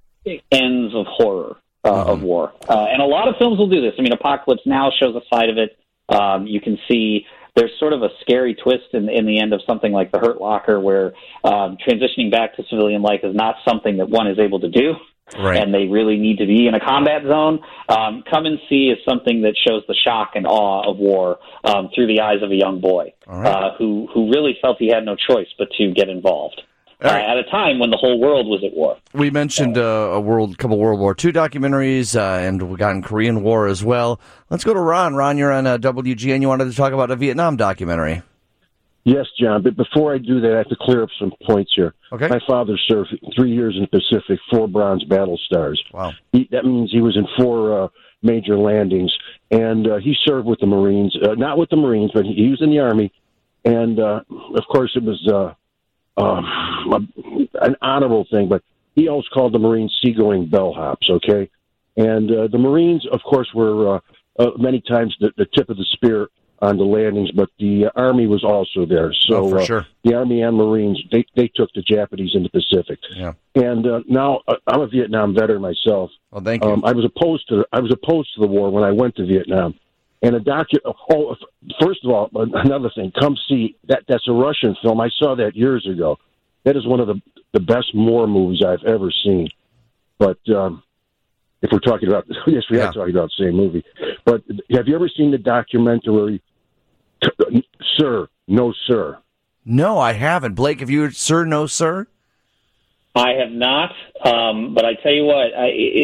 ends of horror of war. And a lot of films will do this. I mean, Apocalypse Now shows a side of it. You can see there's sort of a scary twist in the end of something like The Hurt Locker, where transitioning back to civilian life is not something that one is able to do, right. And they really need to be in a combat zone. Come and See is something that shows the shock and awe of war through the eyes of a young boy, right. Who really felt he had no choice but to get involved. at a time when the whole world was at war. We mentioned couple World War II documentaries, and we got in Korean War as well. Let's go to Ron. Ron, you're on WGN. You wanted to talk about a Vietnam documentary. Yes, John, but before I do that, I have to clear up some points here. Okay. My father served 3 years in the Pacific, 4 Bronze Battle Stars. Wow. That means he was in 4 major landings, and he served with the Marines. Not with the Marines, but he was in the Army. And, of course, it was an honorable thing, but he always called the Marines seagoing bellhops, okay? And the Marines, of course, were many times the tip of the spear on the landings, but the Army was also there. So for sure. The Army and Marines, they took the Japanese in the Pacific. Yeah. And now I'm a Vietnam veteran myself. Well, thank you. I was opposed to the war when I went to Vietnam. And first of all, another thing, come see that's a Russian film. I saw that years ago. That is one of the best war movies I've ever seen. But if we're talking about, yes, we are talking about the same movie. But have you ever seen the documentary, Sir, No Sir? No, I haven't. Blake, have you, Sir, No Sir? I have not, but I tell you what,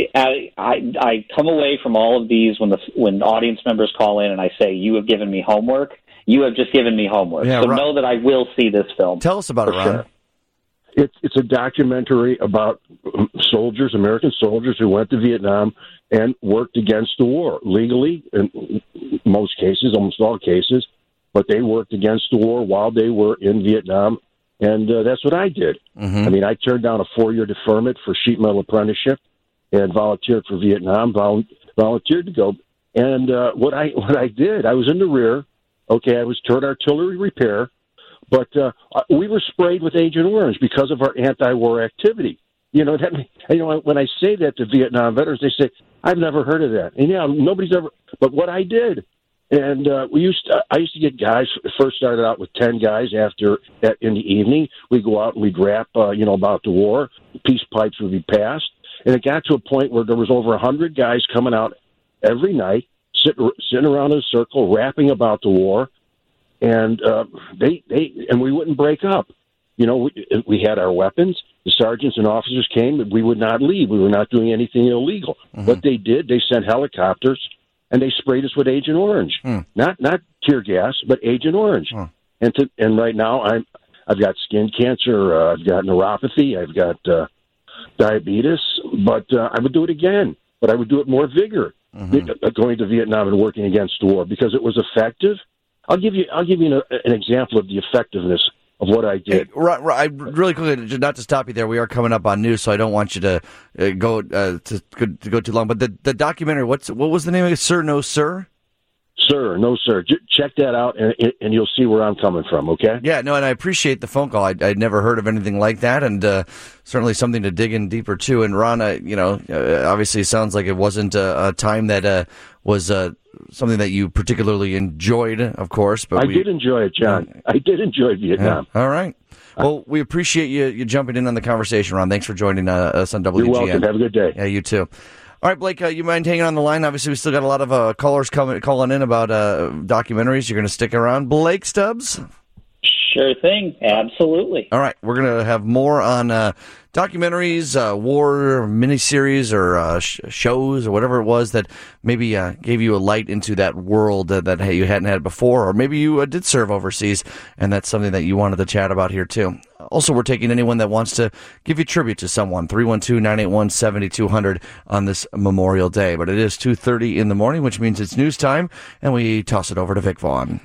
I come away from all of these when audience members call in and I say, you have given me homework. You have just given me homework. Yeah, so know that I will see this film. Tell us about it, Ron. Sure. It's a documentary about soldiers, American soldiers who went to Vietnam and worked against the war legally in most cases, almost all cases, but they worked against the war while they were in Vietnam. And that's what I did. Mm-hmm. I mean, I turned down a 4-year deferment for sheet metal apprenticeship and volunteered for Vietnam, volunteered to go. And what I did, I was in the rear. Okay, I was toward artillery repair, but we were sprayed with Agent Orange because of our anti-war activity. You know, when I say that to Vietnam veterans, they say, I've never heard of that. And nobody's ever, but what I did. And I used to get guys. First started out with 10 guys. After that, in the evening, we'd go out and we'd rap, about the war. Peace pipes would be passed, and it got to a point where there was over 100 guys coming out every night, sitting around in a circle, rapping about the war, and we wouldn't break up. We had our weapons. The sergeants and officers came, but we would not leave. We were not doing anything illegal. Mm-hmm. What they did, they sent helicopters. And they sprayed us with Agent Orange, not tear gas, but Agent Orange. And right now I've got skin cancer, I've got neuropathy, I've got diabetes. But I would do it again, but I would do it more vigor. Going to Vietnam and working against the war because it was effective. I'll give you an example of the effectiveness of what I did. Hey, really quickly, not to stop you there, we are coming up on news, so I don't want you to go too long. But the documentary, what was the name of it? Sir, No Sir? Sir, No Sir. Check that out, and you'll see where I'm coming from, okay? Yeah, no, and I appreciate the phone call. I'd never heard of anything like that, and certainly something to dig in deeper, too. And Ron, obviously it sounds like it wasn't a time that was something that you particularly enjoyed, of course. But I did enjoy it, John. I did enjoy Vietnam. Yeah. All right. Well, we appreciate you jumping in on the conversation, Ron. Thanks for joining us on WGN. You're welcome. Have a good day. Yeah, you too. All right, Blake, you mind hanging on the line? Obviously, we still got a lot of callers calling in about documentaries. You're going to stick around. Blake Stubbs? Sure thing. Absolutely. All right. We're going to have more on documentaries, war miniseries, or shows, or whatever it was that maybe gave you a light into that world that you hadn't had before, or maybe you did serve overseas, and that's something that you wanted to chat about here, too. Also, we're taking anyone that wants to give you tribute to someone, 312-981-7200 on this Memorial Day. But it is 2:30 in the morning, which means it's news time, and we toss it over to Vic Vaughn.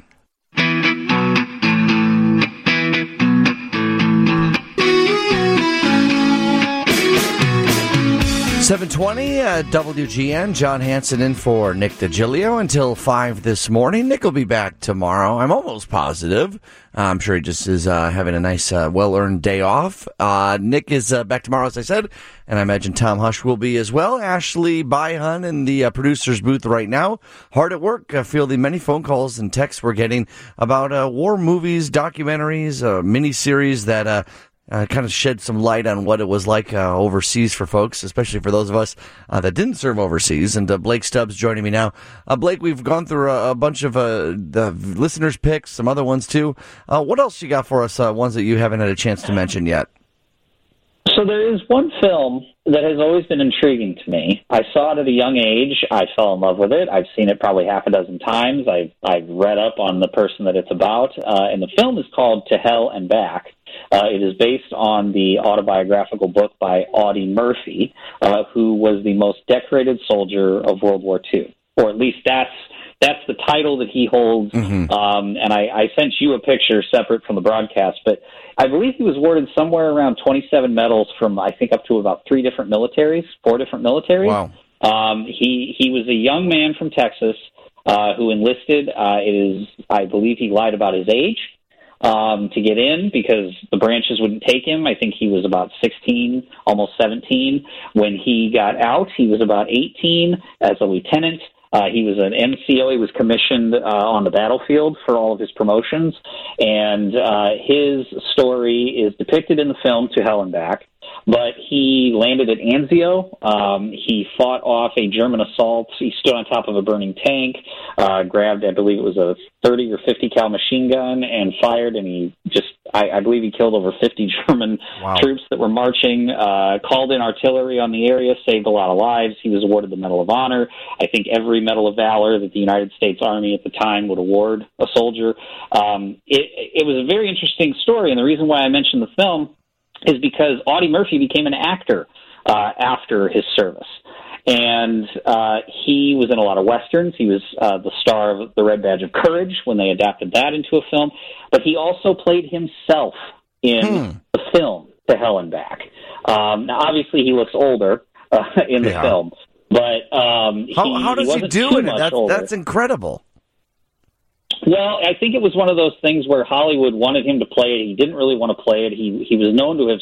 7:20 at WGN. John Hanson in for Nick DiGilio until 5 this morning. Nick will be back tomorrow. I'm almost positive. I'm sure he just is having a nice, well-earned day off. Nick is back tomorrow, as I said, and I imagine Tom Hush will be as well. Ashley Byhun in the producer's booth right now. Hard at work, fielding many phone calls and texts we're getting about war movies, documentaries, miniseries that kind of shed some light on what it was like overseas for folks, especially for those of us that didn't serve overseas. And Blake Stubbs joining me now. Blake, we've gone through a bunch of the listeners' picks, some other ones too. What else you got for us, ones that you haven't had a chance to mention yet? So there is one film that has always been intriguing to me. I saw it at a young age. I fell in love with it. I've seen it probably half a dozen times. I've read up on the person that it's about. And the film is called To Hell and Back. It is based on the autobiographical book by Audie Murphy, who was the most decorated soldier of World War II. Or at least that's the title that he holds. Mm-hmm. And I sent you a picture separate from the broadcast, but I believe he was awarded somewhere around 27 medals from, I think, up to about 4 different militaries. Wow. He was a young man from Texas who enlisted. I believe he lied about his age to get in because the branches wouldn't take him. I think he was about 16, almost 17. When he got out, he was about 18 as a lieutenant. He was an NCO. He was commissioned on the battlefield for all of his promotions. And his story is depicted in the film To Hell and Back. But he landed at Anzio. He fought off a German assault. He stood on top of a burning tank, grabbed, I believe it was a 30 or 50 cal machine gun, and fired. And he I believe he killed over 50 German troops that were marching, called in artillery on the area, saved a lot of lives. He was awarded the Medal of Honor. I think every Medal of Valor that the United States Army at the time would award a soldier. It was a very interesting story, and the reason why I mentioned the film is because Audie Murphy became an actor after his service. And he was in a lot of Westerns. He was the star of The Red Badge of Courage when they adapted that into a film. But he also played himself in the film To Hell and Back. Now, obviously, he looks older in the film. But how does he do in it? That's incredible. Well, I think it was one of those things where Hollywood wanted him to play it. He didn't really want to play it. He was known to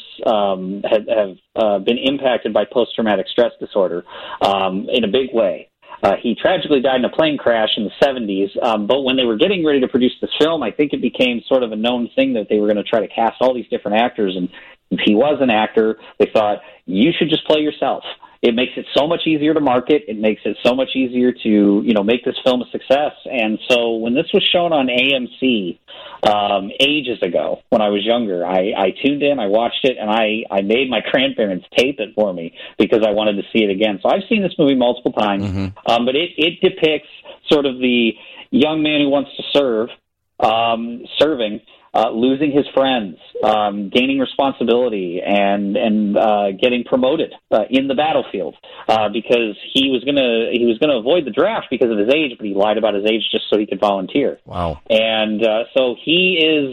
have been impacted by post-traumatic stress disorder in a big way. He tragically died in a plane crash in the 70s, but when they were getting ready to produce this film, I think it became sort of a known thing that they were going to try to cast all these different actors, and if he was an actor, they thought, you should just play yourself. It makes it so much easier to market. It makes it so much easier to, make this film a success. And so when this was shown on AMC ages ago, when I was younger, I tuned in, I watched it, and I made my grandparents tape it for me because I wanted to see it again. So I've seen this movie multiple times, but it depicts sort of the young man who wants to serve, serving, losing his friends, gaining responsibility, and getting promoted in the battlefield because he was gonna avoid the draft because of his age, but he lied about his age just so he could volunteer. Wow! And so he is.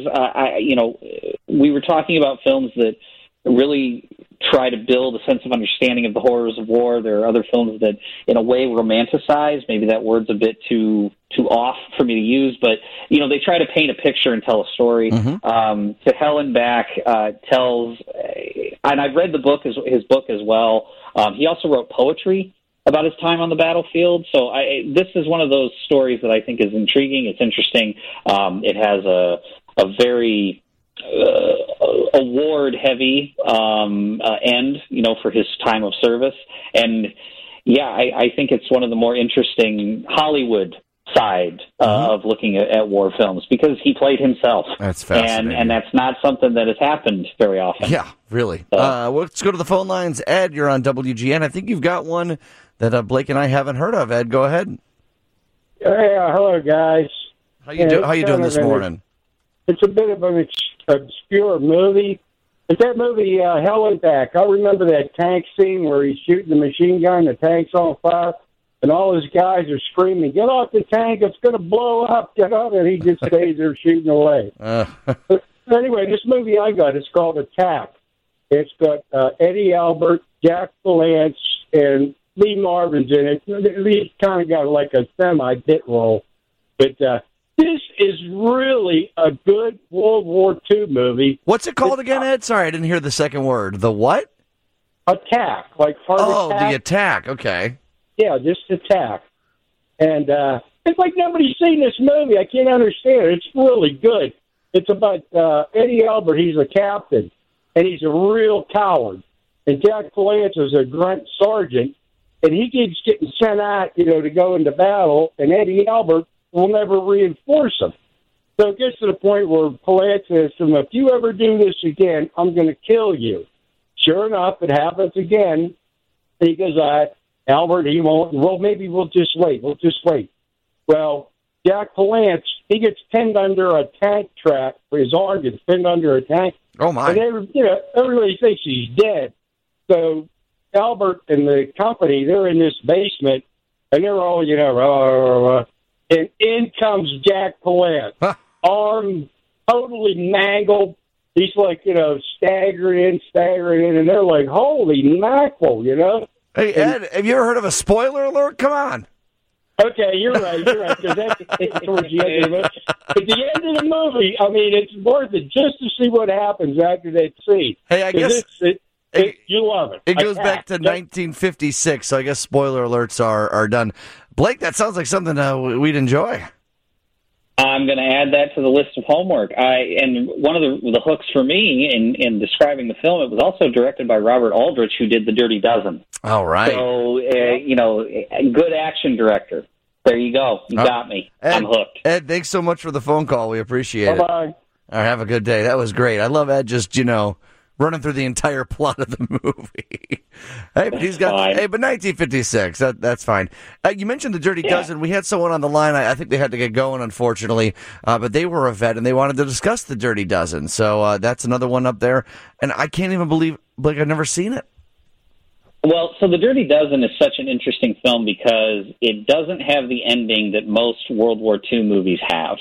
We were talking about films that really try to build a sense of understanding of the horrors of war. There are other films that, in a way, romanticize. Maybe that word's a bit too off for me to use, but they try to paint a picture and tell a story. To Hell and Back tells, and I've read his book as well. He also wrote poetry about his time on the battlefield. So this is one of those stories that I think is intriguing. It's interesting. It has a very award-heavy end, for his time of service. And, I think it's one of the more interesting Hollywood side of looking at war films because he played himself. That's fascinating. And that's not something that has happened very often. Yeah, really. Let's go to the phone lines. Ed, you're on WGN. I think you've got one that Blake and I haven't heard of. Ed, go ahead. Hello, guys. How you doing this morning? It's a bit of an obscure movie. It's that movie, Hell and Back. I remember that tank scene where he's shooting the machine gun, the tank's on fire, and all his guys are screaming, "Get off the tank, it's going to blow up, get off," and he just stays there shooting away. But anyway, this movie I got, it's called Attack. It's got Eddie Albert, Jack Palance, and Lee Marvin's in it. Lee's kind of got like a semi-bit role. But this is really a good World War II movie. What's it called again, Ed? Sorry, I didn't hear the second word. The what? Attack, like heart attack. The Attack, okay. Yeah, just Attack. And it's like nobody's seen this movie. I can't understand it. It's really good. It's about Eddie Albert. He's a captain, and he's a real coward. And Jack Palance is a grunt sergeant, and he keeps getting sent out, to go into battle, and Eddie Albert will never reinforce him. So it gets to the point where Palance says to him, "If you ever do this again, I'm going to kill you." sure enough, it happens again. He goes, Albert, he won't. Well, maybe we'll just wait. Well, Jack Palance, he gets pinned under a tank trap. His arm gets pinned under a tank. Oh, my. And everybody thinks he's dead. So Albert and the company, they're in this basement, and they're all, and in comes Jack Palance. Huh. Arm totally mangled. He's like, staggering in, and they're like, holy mackerel, Hey, Ed, have you ever heard of a spoiler alert? Come on. Okay, you're right, because that's towards the end of the movie. At the end of the movie, I mean, it's worth it just to see what happens after that scene. Hey, I guess you love it. It goes back to 1956, so I guess spoiler alerts are done. Blake, that sounds like something we'd enjoy. I'm going to add that to the list of homework. And one of the hooks for me in describing the film, it was also directed by Robert Aldrich, who did The Dirty Dozen. All right. So, a good action director. There you go. You got me. Ed, I'm hooked. Ed, thanks so much for the phone call. We appreciate it. Bye-bye. All right, have a good day. That was great. I love Ed just, running through the entire plot of the movie. Hey, but he's got. Fine. Hey, but 1956. That's fine. You mentioned The Dirty Dozen. We had someone on the line. I think they had to get going, unfortunately. But they were a vet and they wanted to discuss The Dirty Dozen. So that's another one up there. And I can't even believe, Blake, I've never seen it. Well, so The Dirty Dozen is such an interesting film because it doesn't have the ending that most World War II movies have.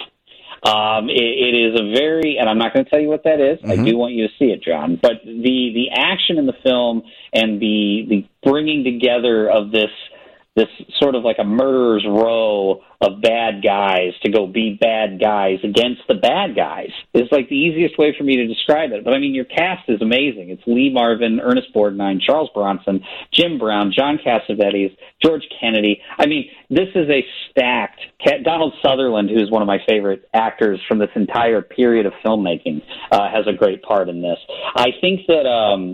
It is a very, and I'm not going to tell you what that is. Mm-hmm. I do want you to see it, John. But the action in the film and the bringing together of this sort of like a murderer's row of bad guys to go be bad guys against the bad guys is like the easiest way for me to describe it. But I mean, your cast is amazing. It's Lee Marvin, Ernest Borgnine, Charles Bronson, Jim Brown, John Cassavetes, George Kennedy. I mean, this is a stacked Donald Sutherland, who's one of my favorite actors from this entire period of filmmaking, has a great part in this. I think that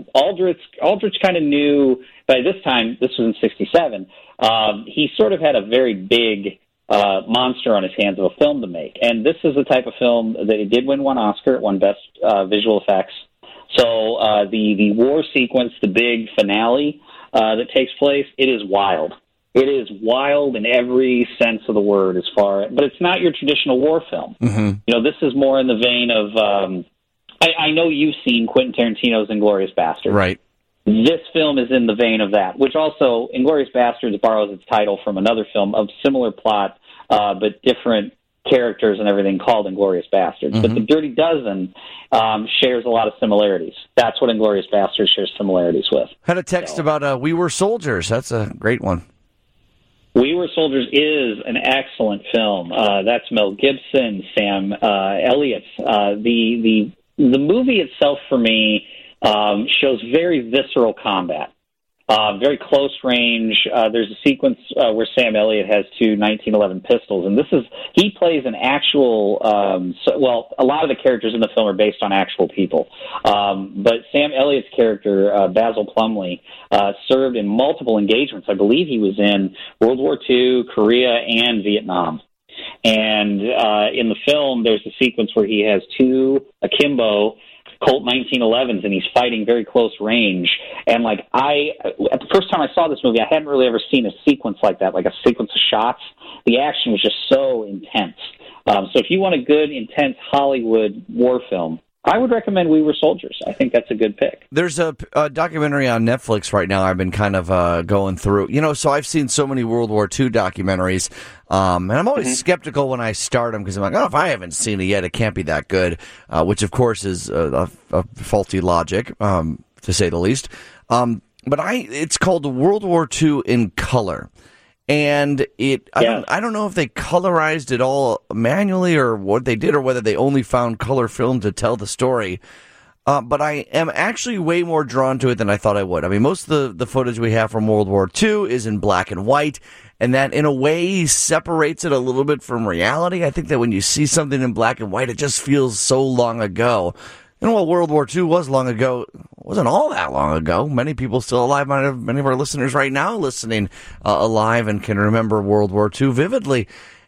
Aldrich kind of knew by this time. This was in '67. He sort of had a very big monster on his hands of a film to make. And this is the type of film that it did win one Oscar. It won Best Visual Effects. So the war sequence, the big finale that takes place, it is wild. It is wild in every sense of the word but it's not your traditional war film. Mm-hmm. This is more in the vein of, I know you've seen Quentin Tarantino's Inglourious Basterds. Right. This film is in the vein of that, which also, Inglourious Basterds borrows its title from another film of similar plot, but different characters and everything called Inglourious Basterds. Mm-hmm. But The Dirty Dozen shares a lot of similarities. That's what Inglourious Basterds shares similarities with. Had a text about We Were Soldiers. That's a great one. We Were Soldiers is an excellent film. That's Mel Gibson, Sam Elliott. The movie itself, for me, shows very visceral combat, very close range. There's a sequence where Sam Elliott has two 1911 pistols, and he plays an actual. A lot of the characters in the film are based on actual people, but Sam Elliott's character, Basil Plumley, served in multiple engagements. I believe he was in World War II, Korea, and Vietnam. And in the film, there's a sequence where he has two akimbo Colt 1911s, and he's fighting very close range. And at the first time I saw this movie, I hadn't really ever seen a sequence like that, like a sequence of shots. The action was just so intense. So if you want a good, intense Hollywood war film, I would recommend We Were Soldiers. I think that's a good pick. There's a documentary on Netflix right now I've been kind of going through. So I've seen so many World War II documentaries, and I'm always skeptical when I start them because I'm like, if I haven't seen it yet, it can't be that good, which, of course, is a faulty logic, to say the least. But it's called World War II in Color. And I don't know if they colorized it all manually or what they did or whether they only found color film to tell the story. But I am actually way more drawn to it than I thought I would. I mean, most of the footage we have from World War II is in black and white, and that in a way separates it a little bit from reality. I think that when you see something in black and white, it just feels so long ago. While World War II was long ago, it wasn't all that long ago. Many people still alive, many of our listeners right now listening alive and can remember World War II vividly.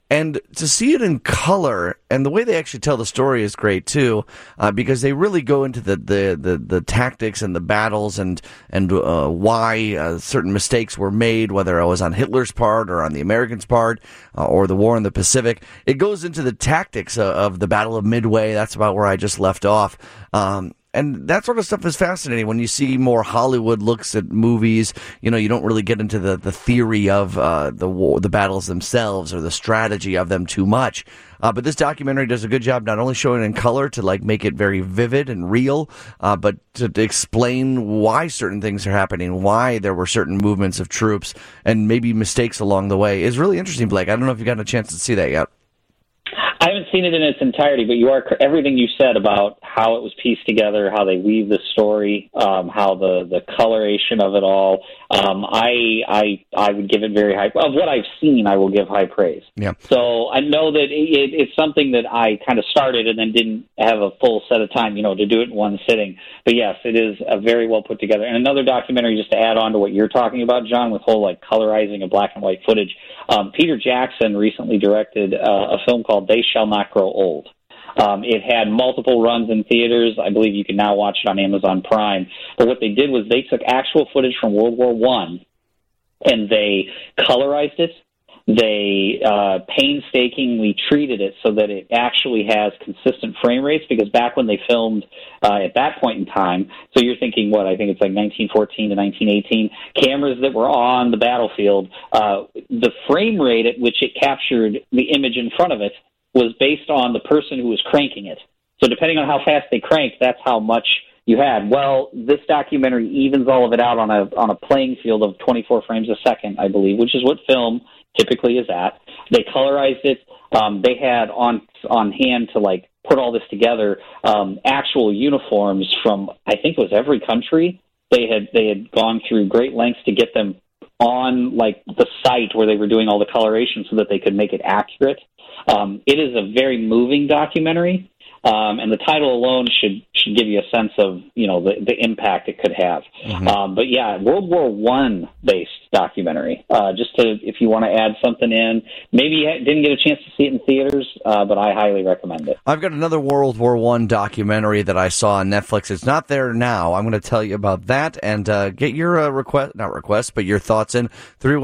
And to see it in color, and the way they actually tell the story is great too, because they really go into the tactics and the battles and why certain mistakes were made, whether it was on Hitler's part or on the Americans' part, or the war in the Pacific. It goes into the tactics of the Battle of Midway. That's about where I just left off. And that sort of stuff is fascinating. When you see more Hollywood looks at movies, you don't really get into the theory of the battles themselves or the strategy of them too much. But this documentary does a good job not only showing it in color to make it very vivid and real, but to explain why certain things are happening, why there were certain movements of troops, and maybe mistakes along the way. Is really interesting, Blake. I don't know if you've gotten a chance to see that yet. I haven't seen it in its entirety, but everything you said about how it was pieced together, how they weave the story, how the coloration of it all. I would give it very high. Of what I've seen, I will give high praise. Yeah. So I know that it's something that I kind of started and then didn't have a full set of time, to do it in one sitting. But yes, it is a very well put together. And another documentary, just to add on to what you're talking about, John, with whole colorizing of black and white footage. Peter Jackson recently directed a film called They Shall Not Grow Old. It had multiple runs in theaters. I believe you can now watch it on Amazon Prime. But what they did was they took actual footage from World War I and they colorized it. They painstakingly treated it so that it actually has consistent frame rates, because back when they filmed at that point in time, so you're thinking, I think it's 1914 to 1918, cameras that were on the battlefield, the frame rate at which it captured the image in front of it was based on the person who was cranking it. So depending on how fast they cranked, that's how much you had. Well, this documentary evens all of it out on a playing field of 24 frames a second, I believe, which is what film typically is at. They colorized it. They had on hand to put all this together actual uniforms from, I think it was every country. They had gone through great lengths to get them on the site where they were doing all the coloration so that they could make it accurate. It is a very moving documentary, and the title alone should give you a sense of the impact it could have. Mm-hmm. But yeah, World War I based documentary. If you want to add something in, maybe you didn't get a chance to see it in theaters, but I highly recommend it. I've got another World War I documentary that I saw on Netflix. It's not there now. I'm going to tell you about that and get your your thoughts in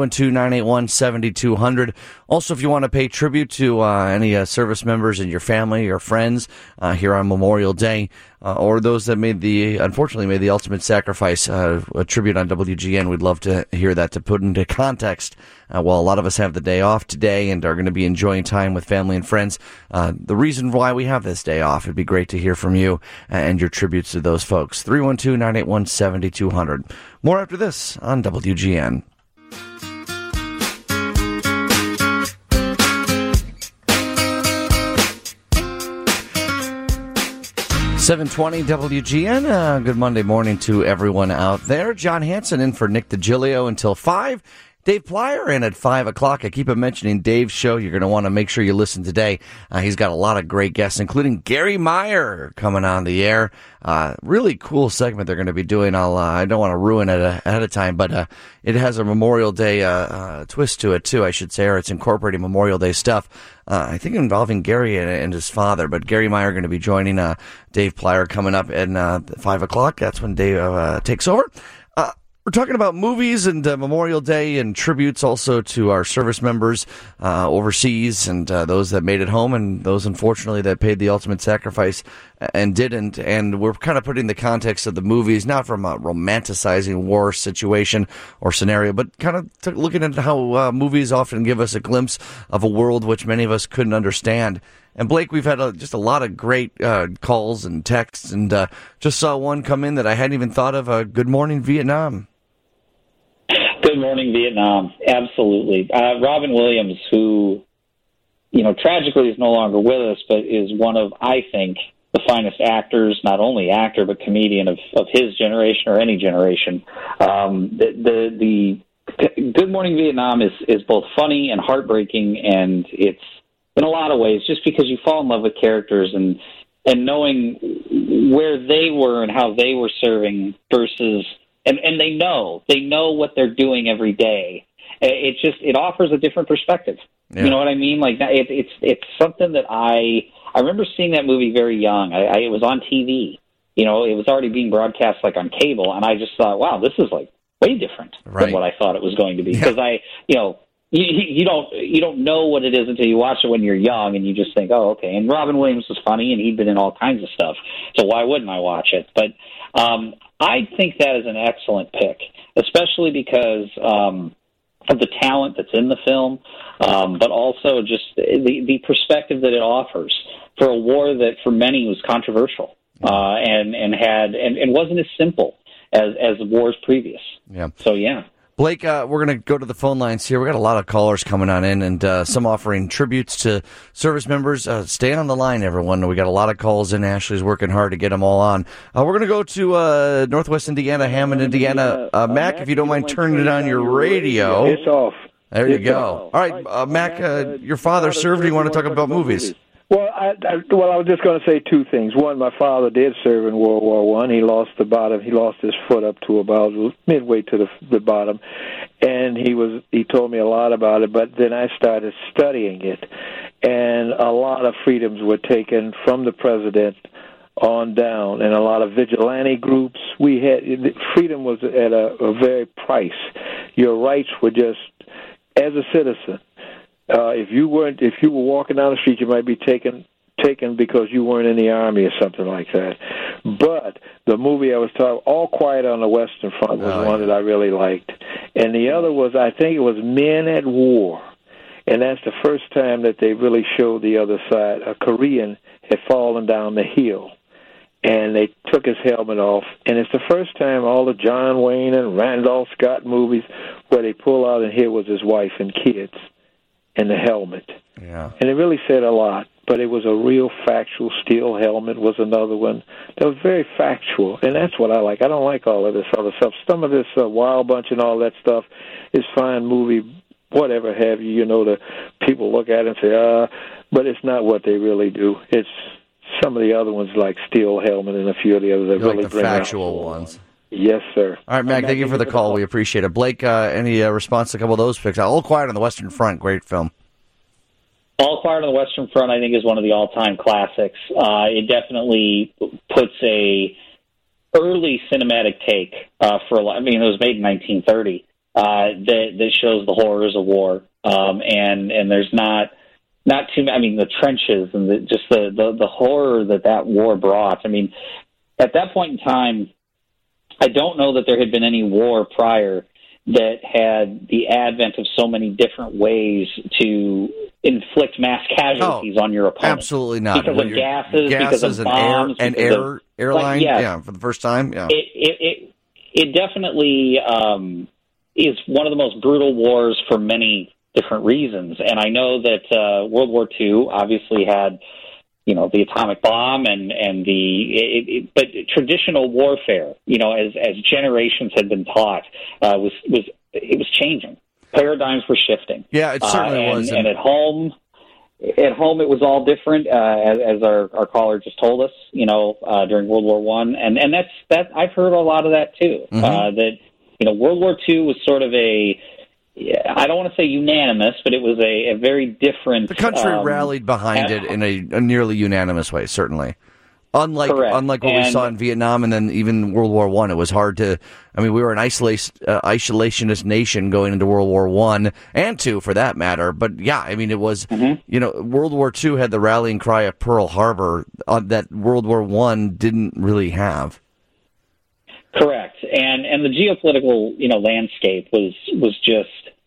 312-981-7200. Also, if you want to pay tribute to any service members in your family or friends here on Memorial Day, or those that unfortunately made the ultimate sacrifice, a tribute on WGN, we'd love to hear that, to put into context. While a lot of us have the day off today and are going to be enjoying time with family and friends, the reason why we have this day off, it'd be great to hear from you and your tributes to those folks. 312-981-7200. More after this on WGN. 720 WGN. Good Monday morning to everyone out there. John Hanson in for Nick DiGilio until 5. Dave Plyer in at 5 o'clock. I keep mentioning Dave's show. You're going to want to make sure you listen today. He's got a lot of great guests, including Gary Meyer coming on the air. Really cool segment they're going to be doing. I don't want to ruin it ahead of time, but it has a Memorial Day twist to it, too, I should say, or it's incorporating Memorial Day stuff. I think involving Gary and his father, but Gary Meyer going to be joining Dave Plyer coming up at 5 o'clock. That's when Dave takes over. We're talking about movies and Memorial Day and tributes also to our service members overseas and those that made it home and those, unfortunately, that paid the ultimate sacrifice and didn't. And we're kind of putting the context of the movies, not from a romanticizing war situation or scenario, but kind of looking at how movies often give us a glimpse of a world which many of us couldn't understand. And Blake, we've had just a lot of great calls and texts, and just saw one come in that I hadn't even thought of. Good morning, Vietnam. Good morning, Vietnam. Absolutely. Robin Williams, who, tragically is no longer with us, but is one of, I think, the finest actors, not only actor, but comedian of his generation or any generation. The Good Morning Vietnam is both funny and heartbreaking, and it's, in a lot of ways, just because you fall in love with characters and knowing where they were and how they were serving versus, and they know what they're doing every day. It offers a different perspective. You know what I mean? Like it's something that I remember seeing that movie very young. It was on TV. You know, it was already being broadcast like on cable, and I just thought, wow, this is like way different than what I thought it was going to be. Because you don't know what it is until you watch it when you're young, and you just think, oh, okay. And Robin Williams was funny, and he'd been in all kinds of stuff, so why wouldn't I watch it? But I think that is an excellent pick, especially because of the talent that's in the film, but also just the perspective that it offers for a war that for many was controversial and wasn't as simple as wars previous. Yeah. So, yeah. Blake, we're going to go to the phone lines here. We got a lot of callers coming on in, and some offering tributes to service members. Stay on the line, everyone. We got a lot of calls in. Ashley's working hard to get them all on. We're going to go to Northwest Indiana, Hammond, Indiana. Mac, if you don't mind turning it on your radio. It's off. There you go. All right, Mac, your father served. You want to talk about movies? Well, I was just going to say two things. One, my father did serve in World War I. He lost the bottom. He lost his foot up to about midway to the bottom, and he told me a lot about it. But then I started studying it, and a lot of freedoms were taken from the president on down, and a lot of vigilante groups. Freedom was at a very price. Your rights were just as a citizen. If you were walking down the street, you might be taken because you weren't in the army or something like that. But the movie I was talking, All Quiet on the Western Front, was one that I really liked, and the other was, I think it was Men at War, and that's the first time that they really showed the other side. A Korean had fallen down the hill, and they took his helmet off, and it's the first time all the John Wayne and Randolph Scott movies where they pull out and here was his wife and kids. And the helmet. Yeah. And it really said a lot, but it was a real factual. Steel helmet was another one that was very factual, and that's what I like. I don't like all of this other stuff. Some of this Wild Bunch and all that stuff is fine movie, whatever have you. You know, the people look at it and say, but it's not what they really do. It's some of the other ones like Steel Helmet and a few of the others that really like the factual ones. Yes, sir. All right, Mac, thank you for the call. We appreciate it. Blake, any response to a couple of those picks? All Quiet on the Western Front, great film. All Quiet on the Western Front, I think, is one of the all-time classics. It definitely puts a early cinematic take for a lot. I mean, it was made in 1930. That shows the horrors of war, and there's not too. I mean, the trenches and the horror that war brought. I mean, at that point in time, I don't know that there had been any war prior that had the advent of so many different ways to inflict mass casualties on your opponent. Absolutely not. Because of gases, because of bombs. And airline, for the first time. Yeah. It definitely is one of the most brutal wars for many different reasons. And I know that World War II obviously had the atomic bomb but traditional warfare, as generations had been taught, was changing. Paradigms were shifting. Yeah, it certainly was. And at home, it was all different, as our caller just told us, during World War I. And that's I've heard a lot of that too. That World War II was sort of I don't want to say unanimous, but it was a very different. The country rallied behind it in a nearly unanimous way, certainly. Unlike what we saw in Vietnam and then even World War I, it was hard to. I mean, we were an isolationist nation going into World War I and II, for that matter. But yeah, I mean, it was. World War II had the rallying cry of Pearl Harbor that World War I didn't really have. Correct, and the geopolitical landscape was just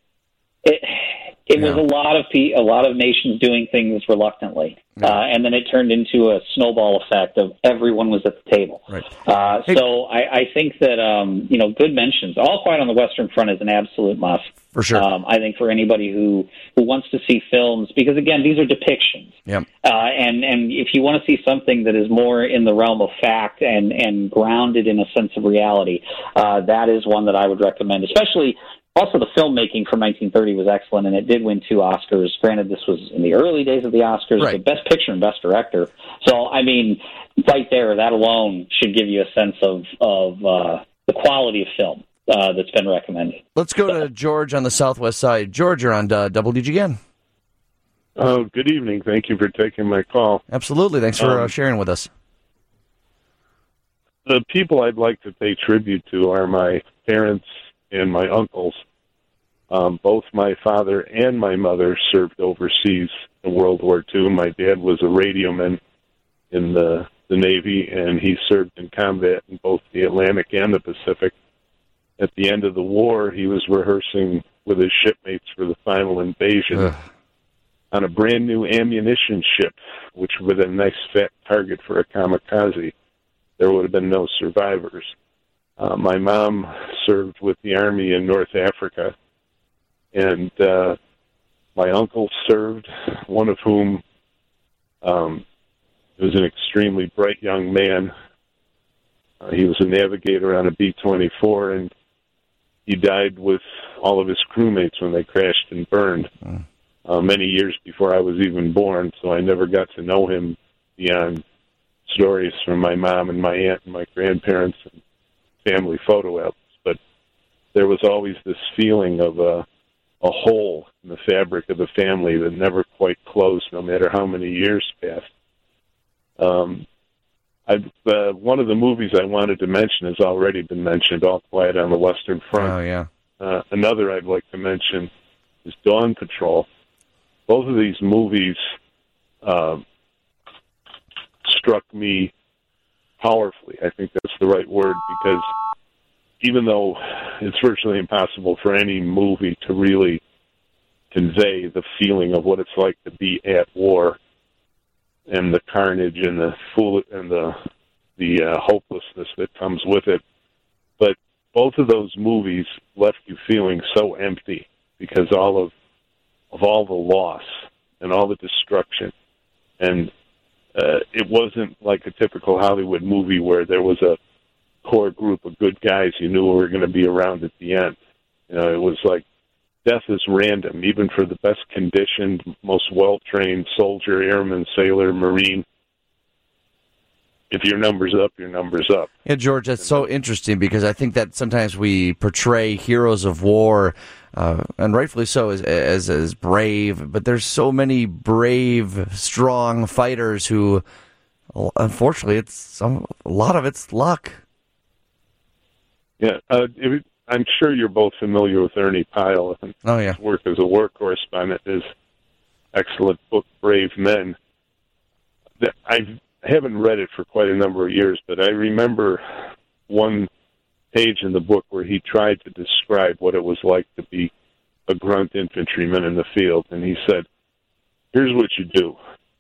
it was a lot of nations doing things reluctantly, and then it turned into a snowball effect of everyone was at the table. Right. So I think that good mentions. All Quiet on the Western Front is an absolute must. For sure. I think for anybody who wants to see films, because again, these are depictions. Yep. And if you want to see something that is more in the realm of fact and grounded in a sense of reality, that is one that I would recommend. Especially, also the filmmaking from 1930 was excellent, and it did win 2 Oscars. Granted, this was in the early days of the Oscars, but Best Picture and Best Director. So, I mean, right there, that alone should give you a sense of the quality of film that's been recommended. Let's go to George on the southwest side. George, you're on WGN. Oh, good evening. Thank you for taking my call. Absolutely. Thanks for sharing with us. The people I'd like to pay tribute to are my parents and my uncles. Both my father and my mother served overseas in World War II. My dad was a radioman in the Navy, and he served in combat in both the Atlantic and the Pacific. At the end of the war, he was rehearsing with his shipmates for the final invasion on a brand new ammunition ship, which would have been a nice fat target for a kamikaze. There would have been no survivors. My mom served with the Army in North Africa, and my uncle served, one of whom was an extremely bright young man. He was a navigator on a B-24, and he died with all of his crewmates when they crashed and burned many years before I was even born, so I never got to know him beyond stories from my mom and my aunt and my grandparents and family photo albums. But there was always this feeling of a hole in the fabric of the family that never quite closed, no matter how many years passed. One of the movies I wanted to mention has already been mentioned, All Quiet on the Western Front. Oh, yeah. Another I'd like to mention is Dawn Patrol. Both of these movies struck me powerfully. I think that's the right word, because even though it's virtually impossible for any movie to really convey the feeling of what it's like to be at war and the carnage and the hopelessness that comes with it, but both of those movies left you feeling so empty because of all the loss and all the destruction. And it wasn't like a typical Hollywood movie where there was a core group of good guys you knew were going to be around at the end. You know, it was like death is random, even for the best conditioned, most well-trained soldier, airman, sailor, Marine. If your number's up, your number's up. Yeah, George, that's so interesting, because I think that sometimes we portray heroes of war, and rightfully so, as brave, but there's so many brave, strong fighters who, unfortunately, a lot of it's luck. Yeah, I'm sure you're both familiar with Ernie Pyle. Oh, yeah. His work as a war correspondent, his excellent book, Brave Men. I haven't read it for quite a number of years, but I remember one page in the book where he tried to describe what it was like to be a grunt infantryman in the field. And he said, here's what you do.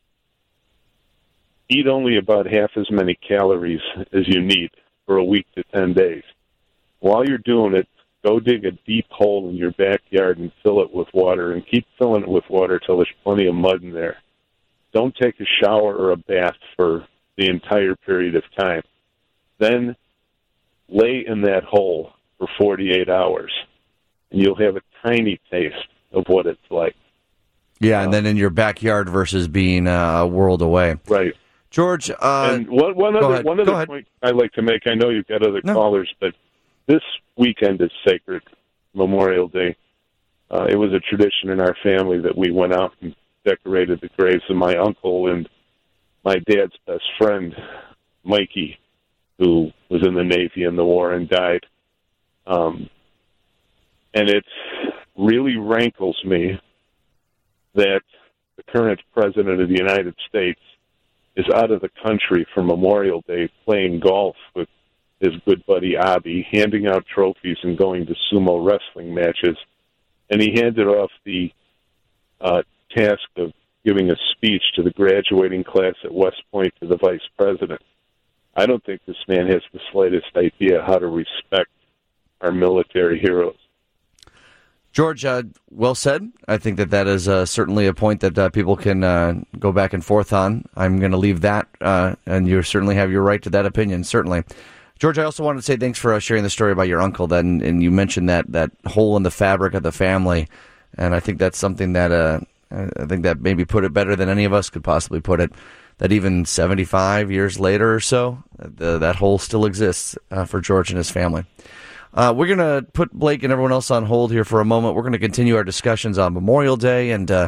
Eat only about half as many calories as you need for a week to 10 days. While you're doing it, go dig a deep hole in your backyard and fill it with water, and keep filling it with water till there's plenty of mud in there. Don't take a shower or a bath for the entire period of time. Then lay in that hole for 48 hours, and you'll have a tiny taste of what it's like. Yeah, and then in your backyard versus being a world away. Right. George, and one other point I'd like to make, I know you've got other callers, but this weekend is sacred, Memorial Day. It was a tradition in our family that we went out and decorated the graves of my uncle and my dad's best friend, Mikey, who was in the Navy in the war and died. And it really rankles me that the current president of the United States is out of the country for Memorial Day playing golf with his good buddy Abby, handing out trophies and going to sumo wrestling matches. And he handed off the task of giving a speech to the graduating class at West Point to the vice president. I don't think this man has the slightest idea how to respect our military heroes. George, well said. I think that is certainly a point that people can go back and forth on. I'm going to leave that, and you certainly have your right to that opinion, certainly. George, I also wanted to say thanks for sharing the story about your uncle, and you mentioned that hole in the fabric of the family, and I think that's something that I think that maybe put it better than any of us could possibly put it, that even 75 years later or so, that hole still exists for George and his family. We're going to put Blake and everyone else on hold here for a moment. We're going to continue our discussions on Memorial Day and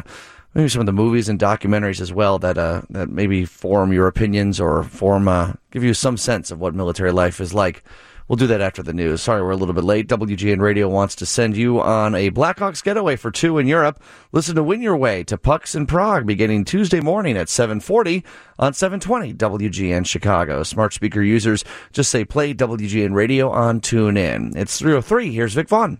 maybe some of the movies and documentaries as well that maybe form your opinions or give you some sense of what military life is like. We'll do that after the news. Sorry, we're a little bit late. WGN Radio wants to send you on a Blackhawks getaway for two in Europe. Listen to Win Your Way to Pucks in Prague beginning Tuesday morning at 7:40 on 720 WGN Chicago. Smart speaker users just say play WGN Radio on TuneIn. It's 3:03. Here's Vic Vaughn.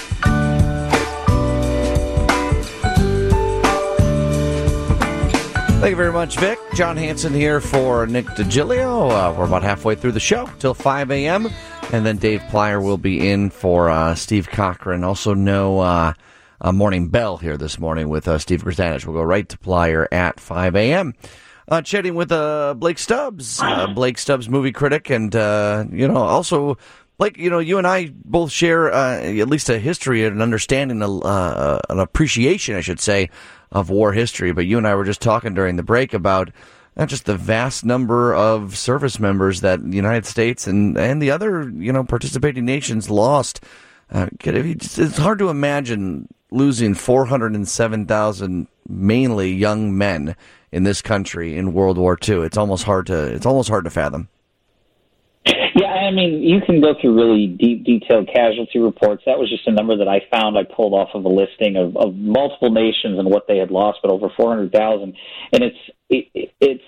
Thank you very much, Vic. John Hanson here for Nick DiGilio. We're about halfway through the show till 5 a.m., and then Dave Plyer will be in for Steve Cochran. Also, no Morning Bell here this morning with Steve Grzanich. We'll go right to Plyer at 5 a.m. Chatting with Blake Stubbs, Blake Stubbs, movie critic, and, also... Blake, you and I both share at least a history and an understanding, an appreciation, I should say, of war history. But you and I were just talking during the break about not just the vast number of service members that the United States and the other, participating nations lost. It's hard to imagine losing 407,000 mainly young men in this country in World War II. It's almost hard to fathom. Yeah, I mean, you can go through really deep, detailed casualty reports. That was just a number that I found. I pulled off of a listing of multiple nations and what they had lost, but over 400,000. And it's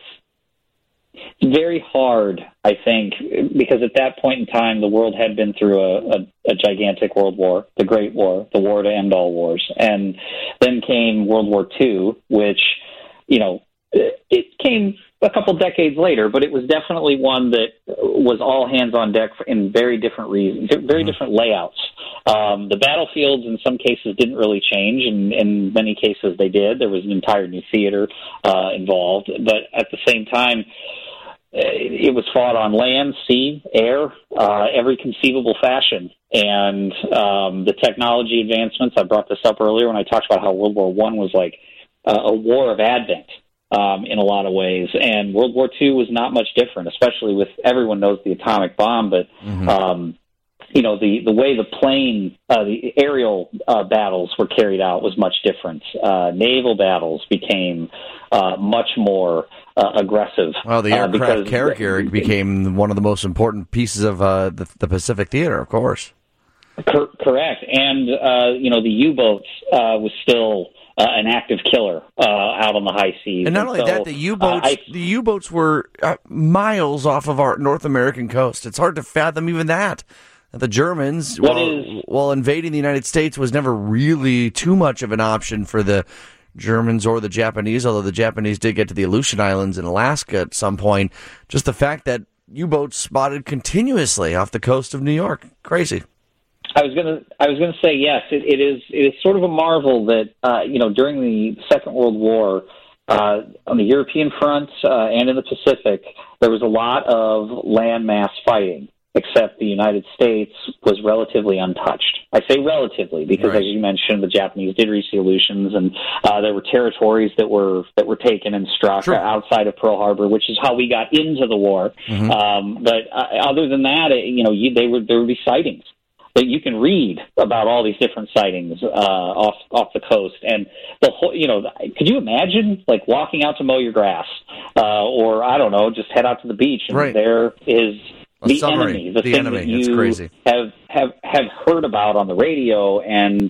very hard, I think, because at that point in time, the world had been through a gigantic world war, the Great War, the war to end all wars. And then came World War II, which, it came a couple decades later, but it was definitely one that was all hands on deck in very different reasons, very different layouts. The battlefields in some cases didn't really change, and in many cases they did. There was an entire new theater involved, but at the same time, it was fought on land, sea, air, every conceivable fashion. And the technology advancements, I brought this up earlier when I talked about how World War I was like a war of advent. In a lot of ways. And World War II was not much different, especially with, everyone knows the atomic bomb, but, the way the aerial battles were carried out was much different. Naval battles became much more aggressive. Well, the aircraft carrier became one of the most important pieces of the Pacific Theater, of course. Correct. And, the U-boats was still... an active killer out on the high seas. And not only that, the U-boats were miles off of our North American coast. It's hard to fathom even that. The Germans, while invading the United States, was never really too much of an option for the Germans or the Japanese, although the Japanese did get to the Aleutian Islands in Alaska at some point. Just the fact that U-boats spotted continuously off the coast of New York. Crazy. I was gonna say yes. It is sort of a marvel that during the Second World War, on the European front and in the Pacific, there was a lot of landmass fighting. Except the United States was relatively untouched. I say relatively because, as you mentioned, the Japanese did reach the Aleutians, and there were territories that were taken and struck outside of Pearl Harbor, which is how we got into the war. But other than that, there would be sightings. That you can read about all these different sightings off the coast, and the whole. Could you imagine like walking out to mow your grass, or I don't know, just head out to the beach, and there is the enemy, the thing that you have heard about on the radio, and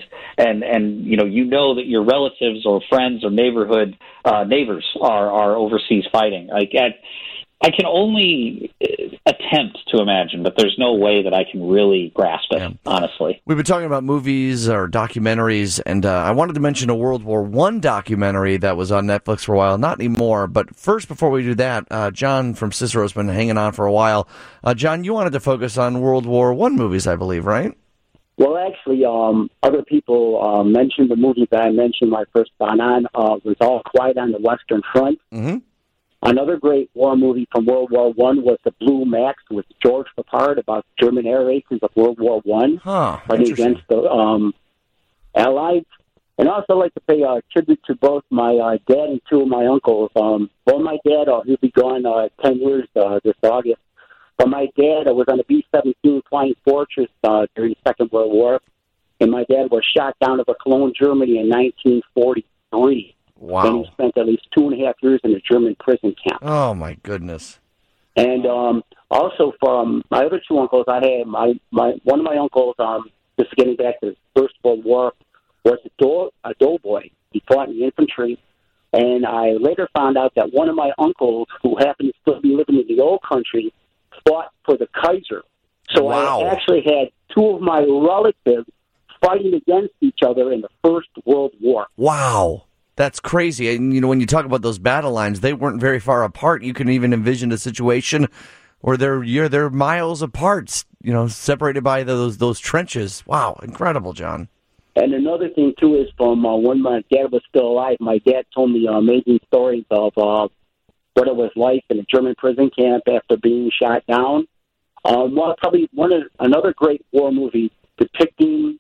that your relatives or friends or neighborhood neighbors are overseas fighting. I can only attempt to imagine, but there's no way that I can really grasp it, honestly. We've been talking about movies or documentaries, and I wanted to mention a World War I documentary that was on Netflix for a while. Not anymore, but first, before we do that, John from Cicero's been hanging on for a while. John, you wanted to focus on World War I movies, I believe, right? Well, actually, other people mentioned the movie that I mentioned when I first got on. Was All Quiet on the Western Front. Mm-hmm. Another great war movie from World War I was The Blue Max with George Papard about German air races of World War I fighting against the Allies. And I also like to pay tribute to both my dad and two of my uncles. Well, my dad, he'll be gone 10 years this August. But my dad was on a B-17 Flying Fortress during the Second World War. And my dad was shot down over Cologne, Germany in 1943. Wow. And he spent at least 2.5 years in a German prison camp. Oh, my goodness. And also from my other two uncles, I had one of my uncles, just getting back to the First World War, was a doughboy. He fought in the infantry. And I later found out that one of my uncles, who happened to still be living in the old country, fought for the Kaiser. So wow. I actually had two of my relatives fighting against each other in the First World War. Wow. That's crazy. And, when you talk about those battle lines, they weren't very far apart. You can even envision a situation where they're miles apart, separated by those trenches. Wow. Incredible, John. And another thing, too, is from when my dad was still alive, my dad told me amazing stories of what it was like in a German prison camp after being shot down. Probably another great war movie depicting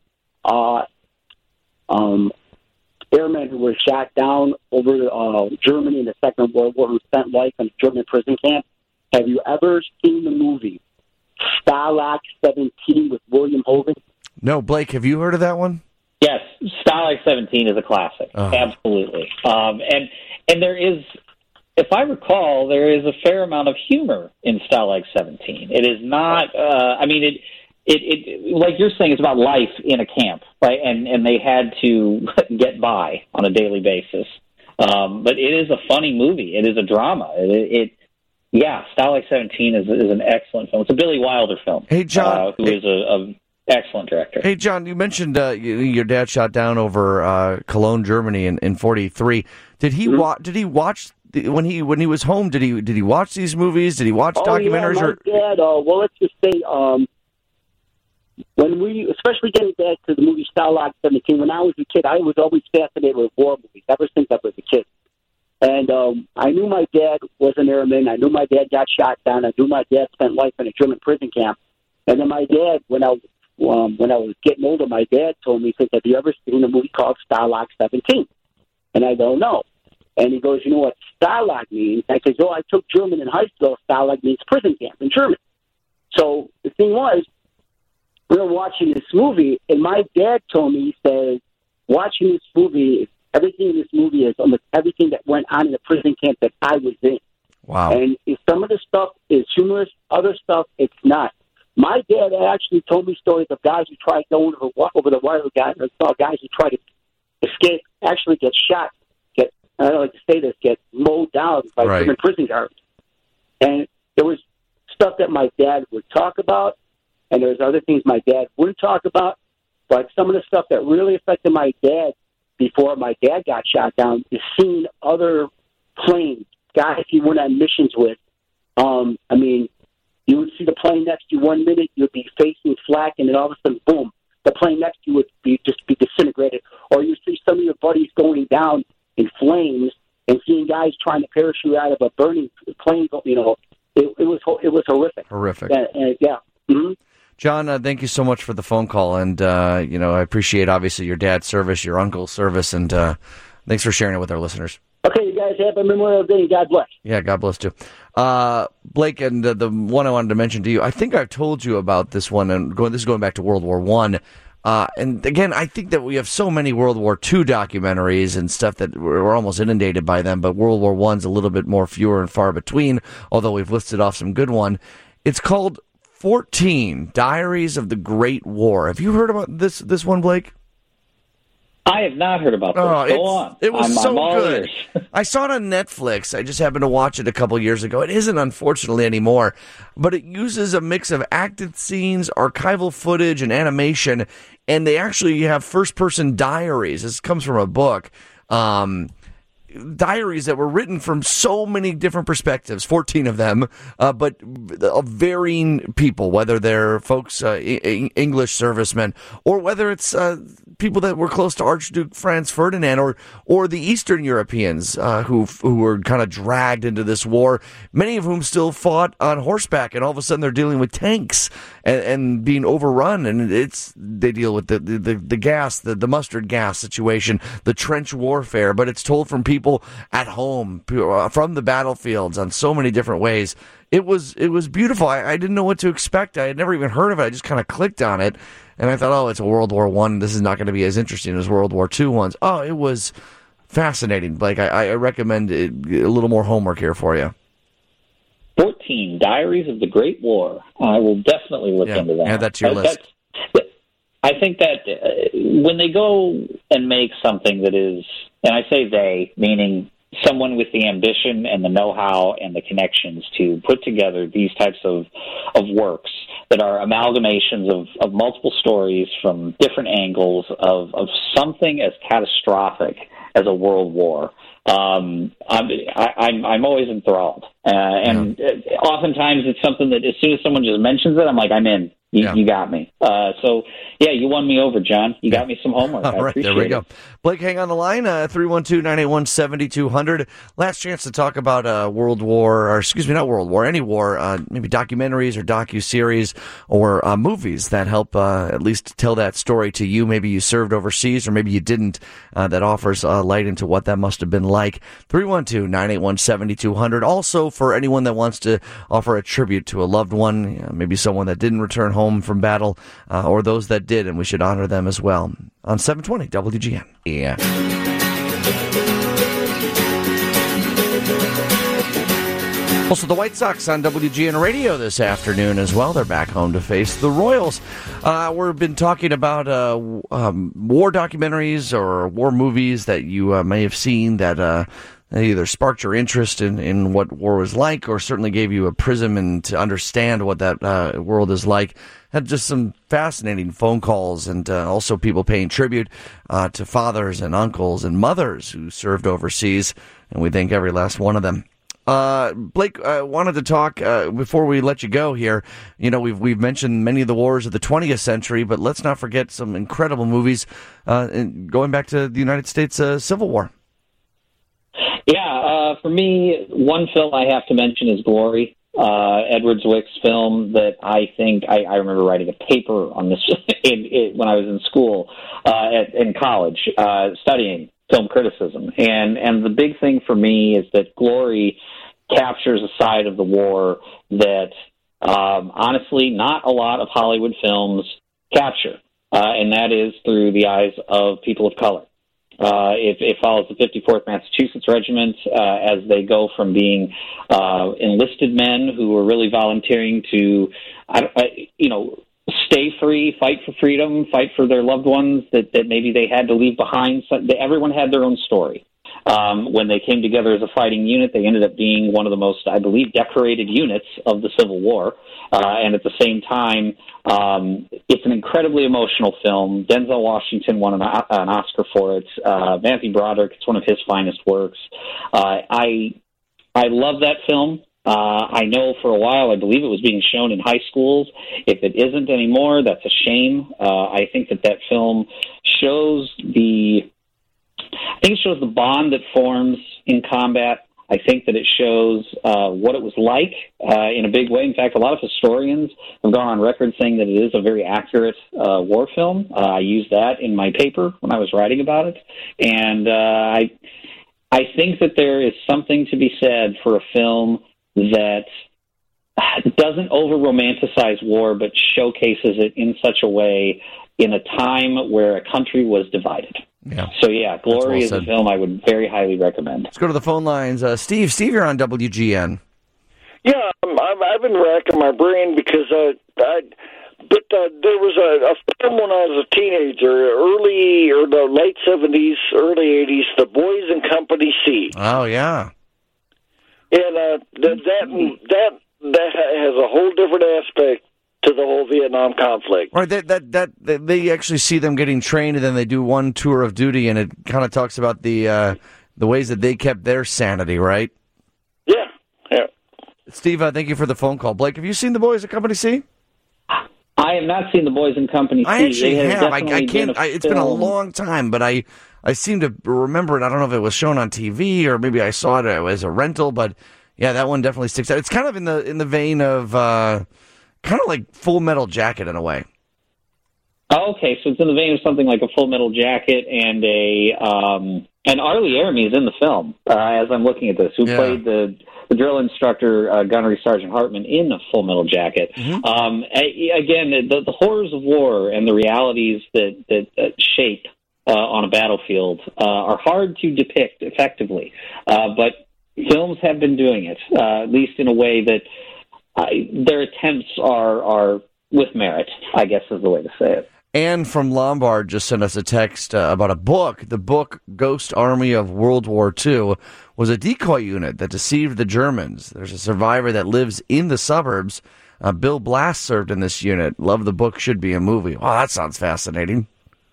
airmen who were shot down over Germany in the Second World War who spent life in a German prison camp. Have you ever seen the movie Stalag 17 with William Hogan? No, Blake, have you heard of that one? Yes, Stalag 17 is a classic. Absolutely. And there is, if I recall, there is a fair amount of humor in Stalag 17. It is not, it like you're saying, it's about life in a camp, right? And they had to get by on a daily basis. But it is a funny movie. It is a drama. Stalag 17 is an excellent film. It's a Billy Wilder film. Hey, John. Who is a excellent director. Hey, John, you mentioned your dad shot down over Cologne, Germany in 1943. Did he Did he watch when he was home? Did he watch these movies? Did he watch documentaries? Yeah, my dad. Well, let's just say when we, especially getting back to the movie Stalag 17, when I was a kid, I was always fascinated with war movies ever since I was a kid. And I knew my dad was an airman. I knew my dad got shot down. I knew my dad spent life in a German prison camp. And then my dad, when I was getting older, my dad told me, he said, have you ever seen a movie called Stalag 17? And I go, no. And he goes, you know what Stalag means? I said, I took German in high school. Stalag means prison camp in German. So the thing was, we were watching this movie, and my dad told me, he said, watching this movie, everything in this movie is almost everything that went on in the prison camp that I was in. Wow. And some of the stuff is humorous, other stuff it's not. My dad actually told me stories of guys who tried going over the wire, guys who tried to escape, actually get shot, I don't like to say this, get mowed down by German prison guards. And there was stuff that my dad would talk about, and there was other things my dad wouldn't talk about. But some of the stuff that really affected my dad before my dad got shot down is seeing other planes, guys he went on missions with. You would see the plane next to you 1 minute, you'd be facing flak, and then all of a sudden, boom, the plane next to you would be disintegrated. Or you see some of your buddies going down in flames and seeing guys trying to parachute out of a burning plane. It was horrific. Horrific. Yeah. Mm-hmm. John, thank you so much for the phone call, and I appreciate obviously your dad's service, your uncle's service, and thanks for sharing it with our listeners. Okay, you guys have a Memorial Day, and God bless. Yeah, God bless too. Blake, and the one I wanted to mention to you, I think I've told you about this one, and this is going back to World War I. And again, I think that we have so many World War II documentaries and stuff that we're almost inundated by them, but World War I's a little bit more fewer and far between, although we've listed off some good one. It's called 14, Diaries of the Great War. Have you heard about this one, Blake? I have not heard about this. Go on. It was so good. Ears. I saw it on Netflix. I just happened to watch it a couple years ago. It isn't, unfortunately, anymore. But it uses a mix of acted scenes, archival footage, and animation. And they actually have first-person diaries. This comes from a book. Diaries that were written from so many different perspectives, 14 of them, but of varying people, whether they're folks, English servicemen, or whether it's people that were close to Archduke Franz Ferdinand, or the Eastern Europeans who were kind of dragged into this war, many of whom still fought on horseback, and all of a sudden they're dealing with tanks and being overrun, and they deal with the gas, the mustard gas situation, the trench warfare, but it's told from people at home, from the battlefields, on so many different ways. It was beautiful. I didn't know what to expect. I had never even heard of it. I just kind of clicked on it, and I thought, it's a World War I. This is not going to be as interesting as World War II ones. Oh, it was fascinating, Blake. I recommend a little more homework here for you. 14, Diaries of the Great War. I will definitely look into that. Add that to your list. I think that when they go and make something that is, and I say they, meaning someone with the ambition and the know-how and the connections to put together these types of works that are amalgamations of multiple stories from different angles of something as catastrophic as a world war. I'm always enthralled, and oftentimes it's something that as soon as someone just mentions it, I'm like, I'm in. You got me. So, you won me over, John. You got me some homework. All right, there we go. Blake, hang on the line, 312-981-7200. Last chance to talk about World War, or excuse me, not World War, any war, maybe documentaries or docuseries or movies that help at least tell that story to you. Maybe you served overseas or maybe you didn't. That offers light into what that must have been like. 312-981-7200. Also, for anyone that wants to offer a tribute to a loved one, maybe someone that didn't return home from battle, or those that did, and we should honor them as well. On 720 WGN. Yeah. Also, the White Sox on WGN Radio this afternoon as well. They're back home to face the Royals. We've been talking about war documentaries or war movies that you may have seen that either sparked your interest in what war was like, or certainly gave you a prism and to understand what that world is like. Had just some fascinating phone calls, and also people paying tribute to fathers and uncles and mothers who served overseas, and we thank every last one of them. Blake, wanted to talk before we let you go here. We've mentioned many of the wars of the 20th century, but let's not forget some incredible movies going back to the United States Civil War. Yeah, for me, one film I have to mention is Glory, Edward Zwick's film that I think I remember writing a paper on this when I was in school, in college, studying film criticism. And the big thing for me is that Glory captures a side of the war that, honestly, not a lot of Hollywood films capture, and that is through the eyes of people of color. It follows the 54th Massachusetts Regiment as they go from being enlisted men who were really volunteering to, stay free, fight for freedom, fight for their loved ones that maybe they had to leave behind. So everyone had their own story. When they came together as a fighting unit, they ended up being one of the most, I believe, decorated units of the Civil War. And at the same time, it's an incredibly emotional film. Denzel Washington won an Oscar for it. Matthew Broderick, it's one of his finest works. I love that film. I know for a while, I believe it was being shown in high schools. If it isn't anymore, that's a shame. I think that film shows the bond that forms in combat. I think that it shows what it was like in a big way. In fact, a lot of historians have gone on record saying that it is a very accurate war film. I used that in my paper when I was writing about it. And I think that there is something to be said for a film that doesn't over-romanticize war, but showcases it in such a way in a time where a country was divided. Yeah. So, Glory is a film I would very highly recommend. Let's go to the phone lines. Steve, you're on WGN. Yeah, I've been racking my brain because there was a film when I was a teenager, the late 70s, early 80s, The Boys in Company C. Oh, yeah. And that has a whole different aspect to the whole Vietnam conflict. Right, that they actually see them getting trained, and then they do one tour of duty, and it kind of talks about the ways that they kept their sanity, right? Yeah. Steve, thank you for the phone call. Blake, have you seen The Boys in Company C? I have not seen The Boys in Company C. I actually have. I can't. It's been a long time, but I seem to remember it. I don't know if it was shown on TV or maybe I saw it as a rental, but yeah, that one definitely sticks out. It's kind of in the vein of kind of like Full Metal Jacket in a way. Oh, okay, so it's in the vein of something like a Full Metal Jacket and and Arlie Eremy is in the film as I'm looking at this, who played the drill instructor, Gunnery Sergeant Hartman, in a Full Metal Jacket. Mm-hmm. Again, the horrors of war and the realities that shape on a battlefield are hard to depict effectively, but films have been doing it, at least in a way that their attempts are with merit, I guess is the way to say it. Anne from Lombard just sent us a text about a book. The book Ghost Army of World War II was a decoy unit that deceived the Germans. There's a survivor that lives in the suburbs. Bill Blass served in this unit. Love the book, should be a movie. Wow, that sounds fascinating.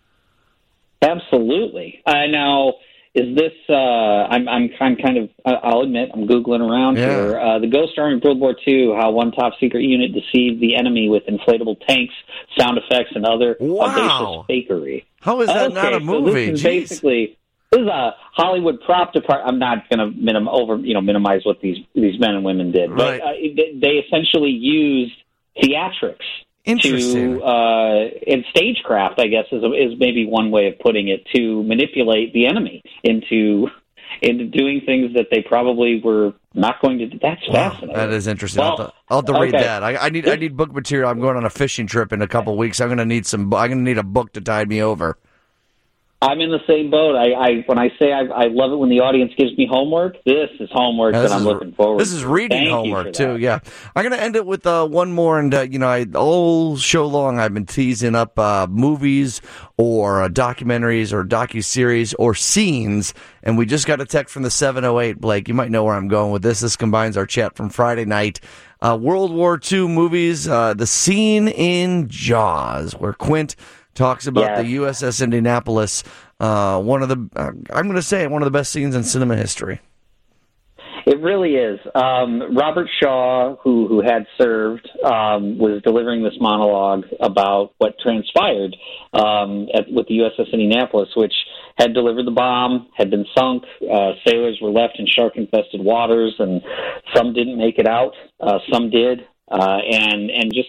Absolutely. Now, is this, I'm kind of, I'll admit, I'm Googling around here. The Ghost Army of World War II, how one top secret unit deceived the enemy with inflatable tanks, sound effects, and other audacious fakery. How is that not a movie? So this is a Hollywood prop department. I'm not going to minimize what these men and women did, but they essentially used theatrics. Interesting. And stagecraft, I guess, is maybe one way of putting it, to manipulate the enemy into doing things that they probably were not going to do. That's fascinating. That is interesting. Well, I'll have to read that. I need book material. I'm going on a fishing trip in a couple of weeks. I'm going to need a book to tide me over. I'm in the same boat. When I say I love it when the audience gives me homework, this is homework that I'm looking forward to. This is reading homework, too, yeah. I'm going to end it with one more, and, all show long I've been teasing up movies or documentaries or docuseries or scenes, and we just got a text from the 708. Blake, you might know where I'm going with this. This combines our chat from Friday night. World War II movies, the scene in Jaws, where Quint talks about the USS Indianapolis, one of the best scenes in cinema history. It really is. Robert Shaw, who had served, was delivering this monologue about what transpired with the USS Indianapolis, which had delivered the bomb, had been sunk. Sailors were left in shark-infested waters, and some didn't make it out. Some did. And just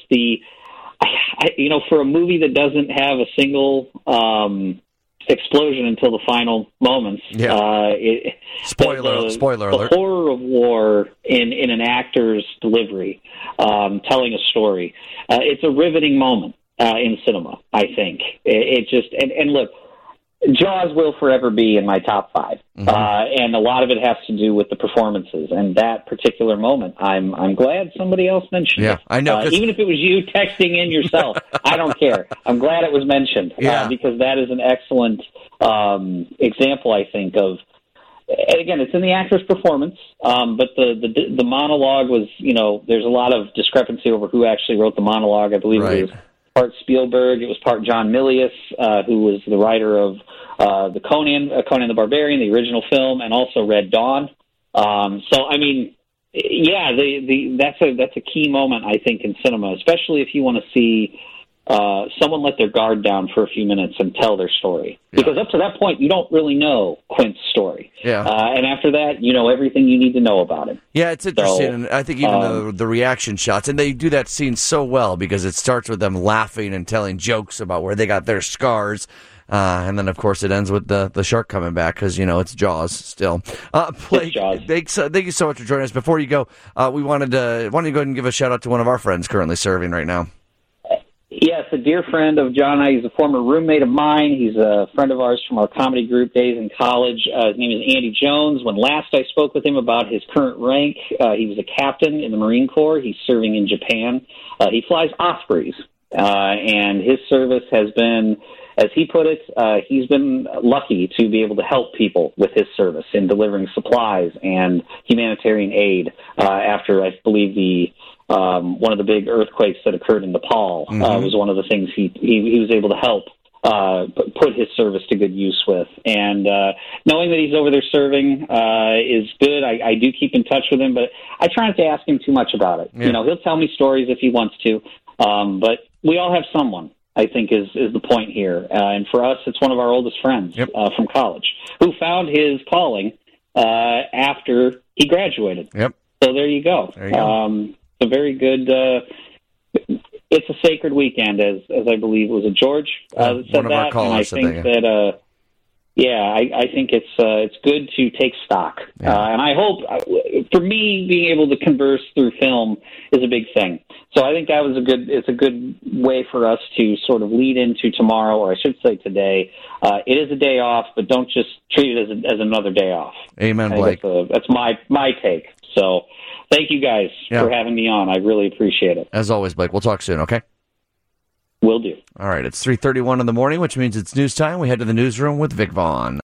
for a movie that doesn't have a single explosion until the final moments, spoiler alert. The horror of war in an actor's delivery, telling a story. It's a riveting moment in cinema, I think. It just and look, Jaws will forever be in my top 5, and a lot of it has to do with the performances. And that particular moment, I'm glad somebody else mentioned it. I know. Even if it was you texting in yourself, I don't care. I'm glad it was mentioned because that is an excellent example, I think, of. And again, it's in the actor's performance, but the monologue was, there's a lot of discrepancy over who actually wrote the monologue. I believe it was part Spielberg, it was part John Milius, who was the writer of the Conan the Barbarian, the original film, and also Red Dawn. So, I mean, that's a key moment, I think, in cinema, especially if you want to see someone let their guard down for a few minutes and tell their story. Because up to that point, you don't really know Quint's story. And after that, you know everything you need to know about him. Yeah, it's interesting. And I think even the reaction shots, and they do that scene so well because it starts with them laughing and telling jokes about where they got their scars. And then, of course, it ends with the shark coming back because, it's Jaws still. Blake, thank you so much for joining us. Before you go, we wanted to go ahead and give a shout-out to one of our friends currently serving right now. Yes, a dear friend of John and I. He's a former roommate of mine. He's a friend of ours from our comedy group days in college. His name is Andy Jones. When last I spoke with him about his current rank, he was a captain in the Marine Corps. He's serving in Japan. He flies Ospreys, and his service has been, as he put it, he's been lucky to be able to help people with his service in delivering supplies and humanitarian aid after, I believe, one of the big earthquakes that occurred in Nepal was one of the things he was able to help put his service to good use with. And knowing that he's over there serving is good. I do keep in touch with him, but I try not to ask him too much about it. Yeah. He'll tell me stories if he wants to, but we all have someone, I think, is the point here. And for us, it's one of our oldest friends from college who found his calling after he graduated. Yep. So there you go. A very good. It's a sacred weekend, as I believe it was a George that said that, and I think that. I think it's good to take stock, and I hope for me being able to converse through film is a big thing. So I think that was it's a good way for us to sort of lead into tomorrow, or I should say today. It is a day off, but don't just treat it as another day off. Amen, Blake. That's my take. So thank you guys for having me on. I really appreciate it. As always, Blake, we'll talk soon, okay? Will do. All right, it's 3:31 in the morning, which means it's news time. We head to the newsroom with Vic Vaughn.